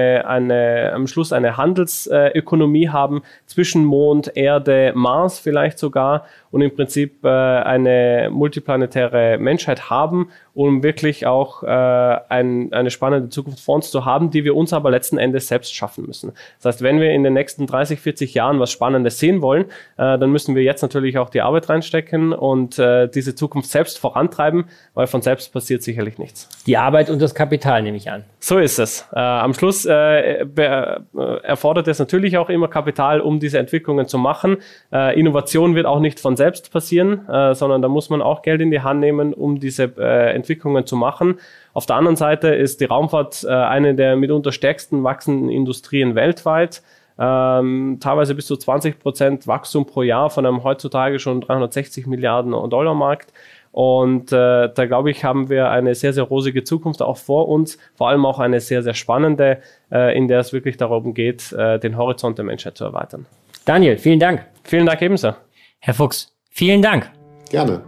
am Schluss eine Handelsökonomie haben zwischen Mond, Erde, Mars vielleicht sogar und im Prinzip eine multiplanetäre Menschheit haben, um wirklich auch eine spannende Zukunft vor uns zu haben, die wir uns aber letzten Endes selbst schaffen müssen. Das heißt, wenn wir in den nächsten 30, 40 Jahren was Spannendes sehen wollen, dann müssen wir jetzt natürlich auch die Arbeit reinstecken und diese Zukunft selbst vorantreiben, weil von selbst passiert sicherlich nichts. Die Arbeit und das Kapital, nehme ich an. So ist es. Am Schluss erfordert es natürlich auch immer Kapital, um diese Entwicklungen zu machen. Innovation wird auch nicht von selbst passieren, sondern da muss man auch Geld in die Hand nehmen, um diese Entwicklungen zu machen. Auf der anderen Seite ist die Raumfahrt eine der mitunter stärksten wachsenden Industrien weltweit. Teilweise bis zu 20% Wachstum pro Jahr von einem heutzutage schon 360 Milliarden $- Markt. Und da, glaube ich, haben wir eine sehr, sehr rosige Zukunft auch vor uns, vor allem auch eine sehr, sehr spannende, in der es wirklich darum geht, den Horizont der Menschheit zu erweitern. Daniel, vielen Dank. Vielen Dank ebenso. Herr Fuchs, vielen Dank. Gerne.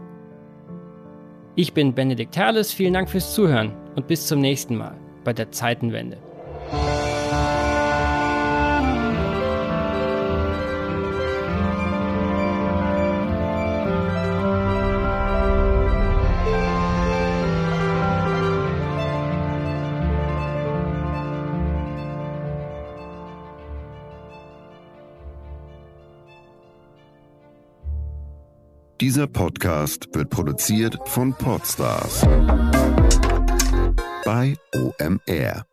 Ich bin Benedikt Herles, vielen Dank fürs Zuhören und bis zum nächsten Mal bei der Zeitenwende. Dieser Podcast wird produziert von Podstars bei OMR.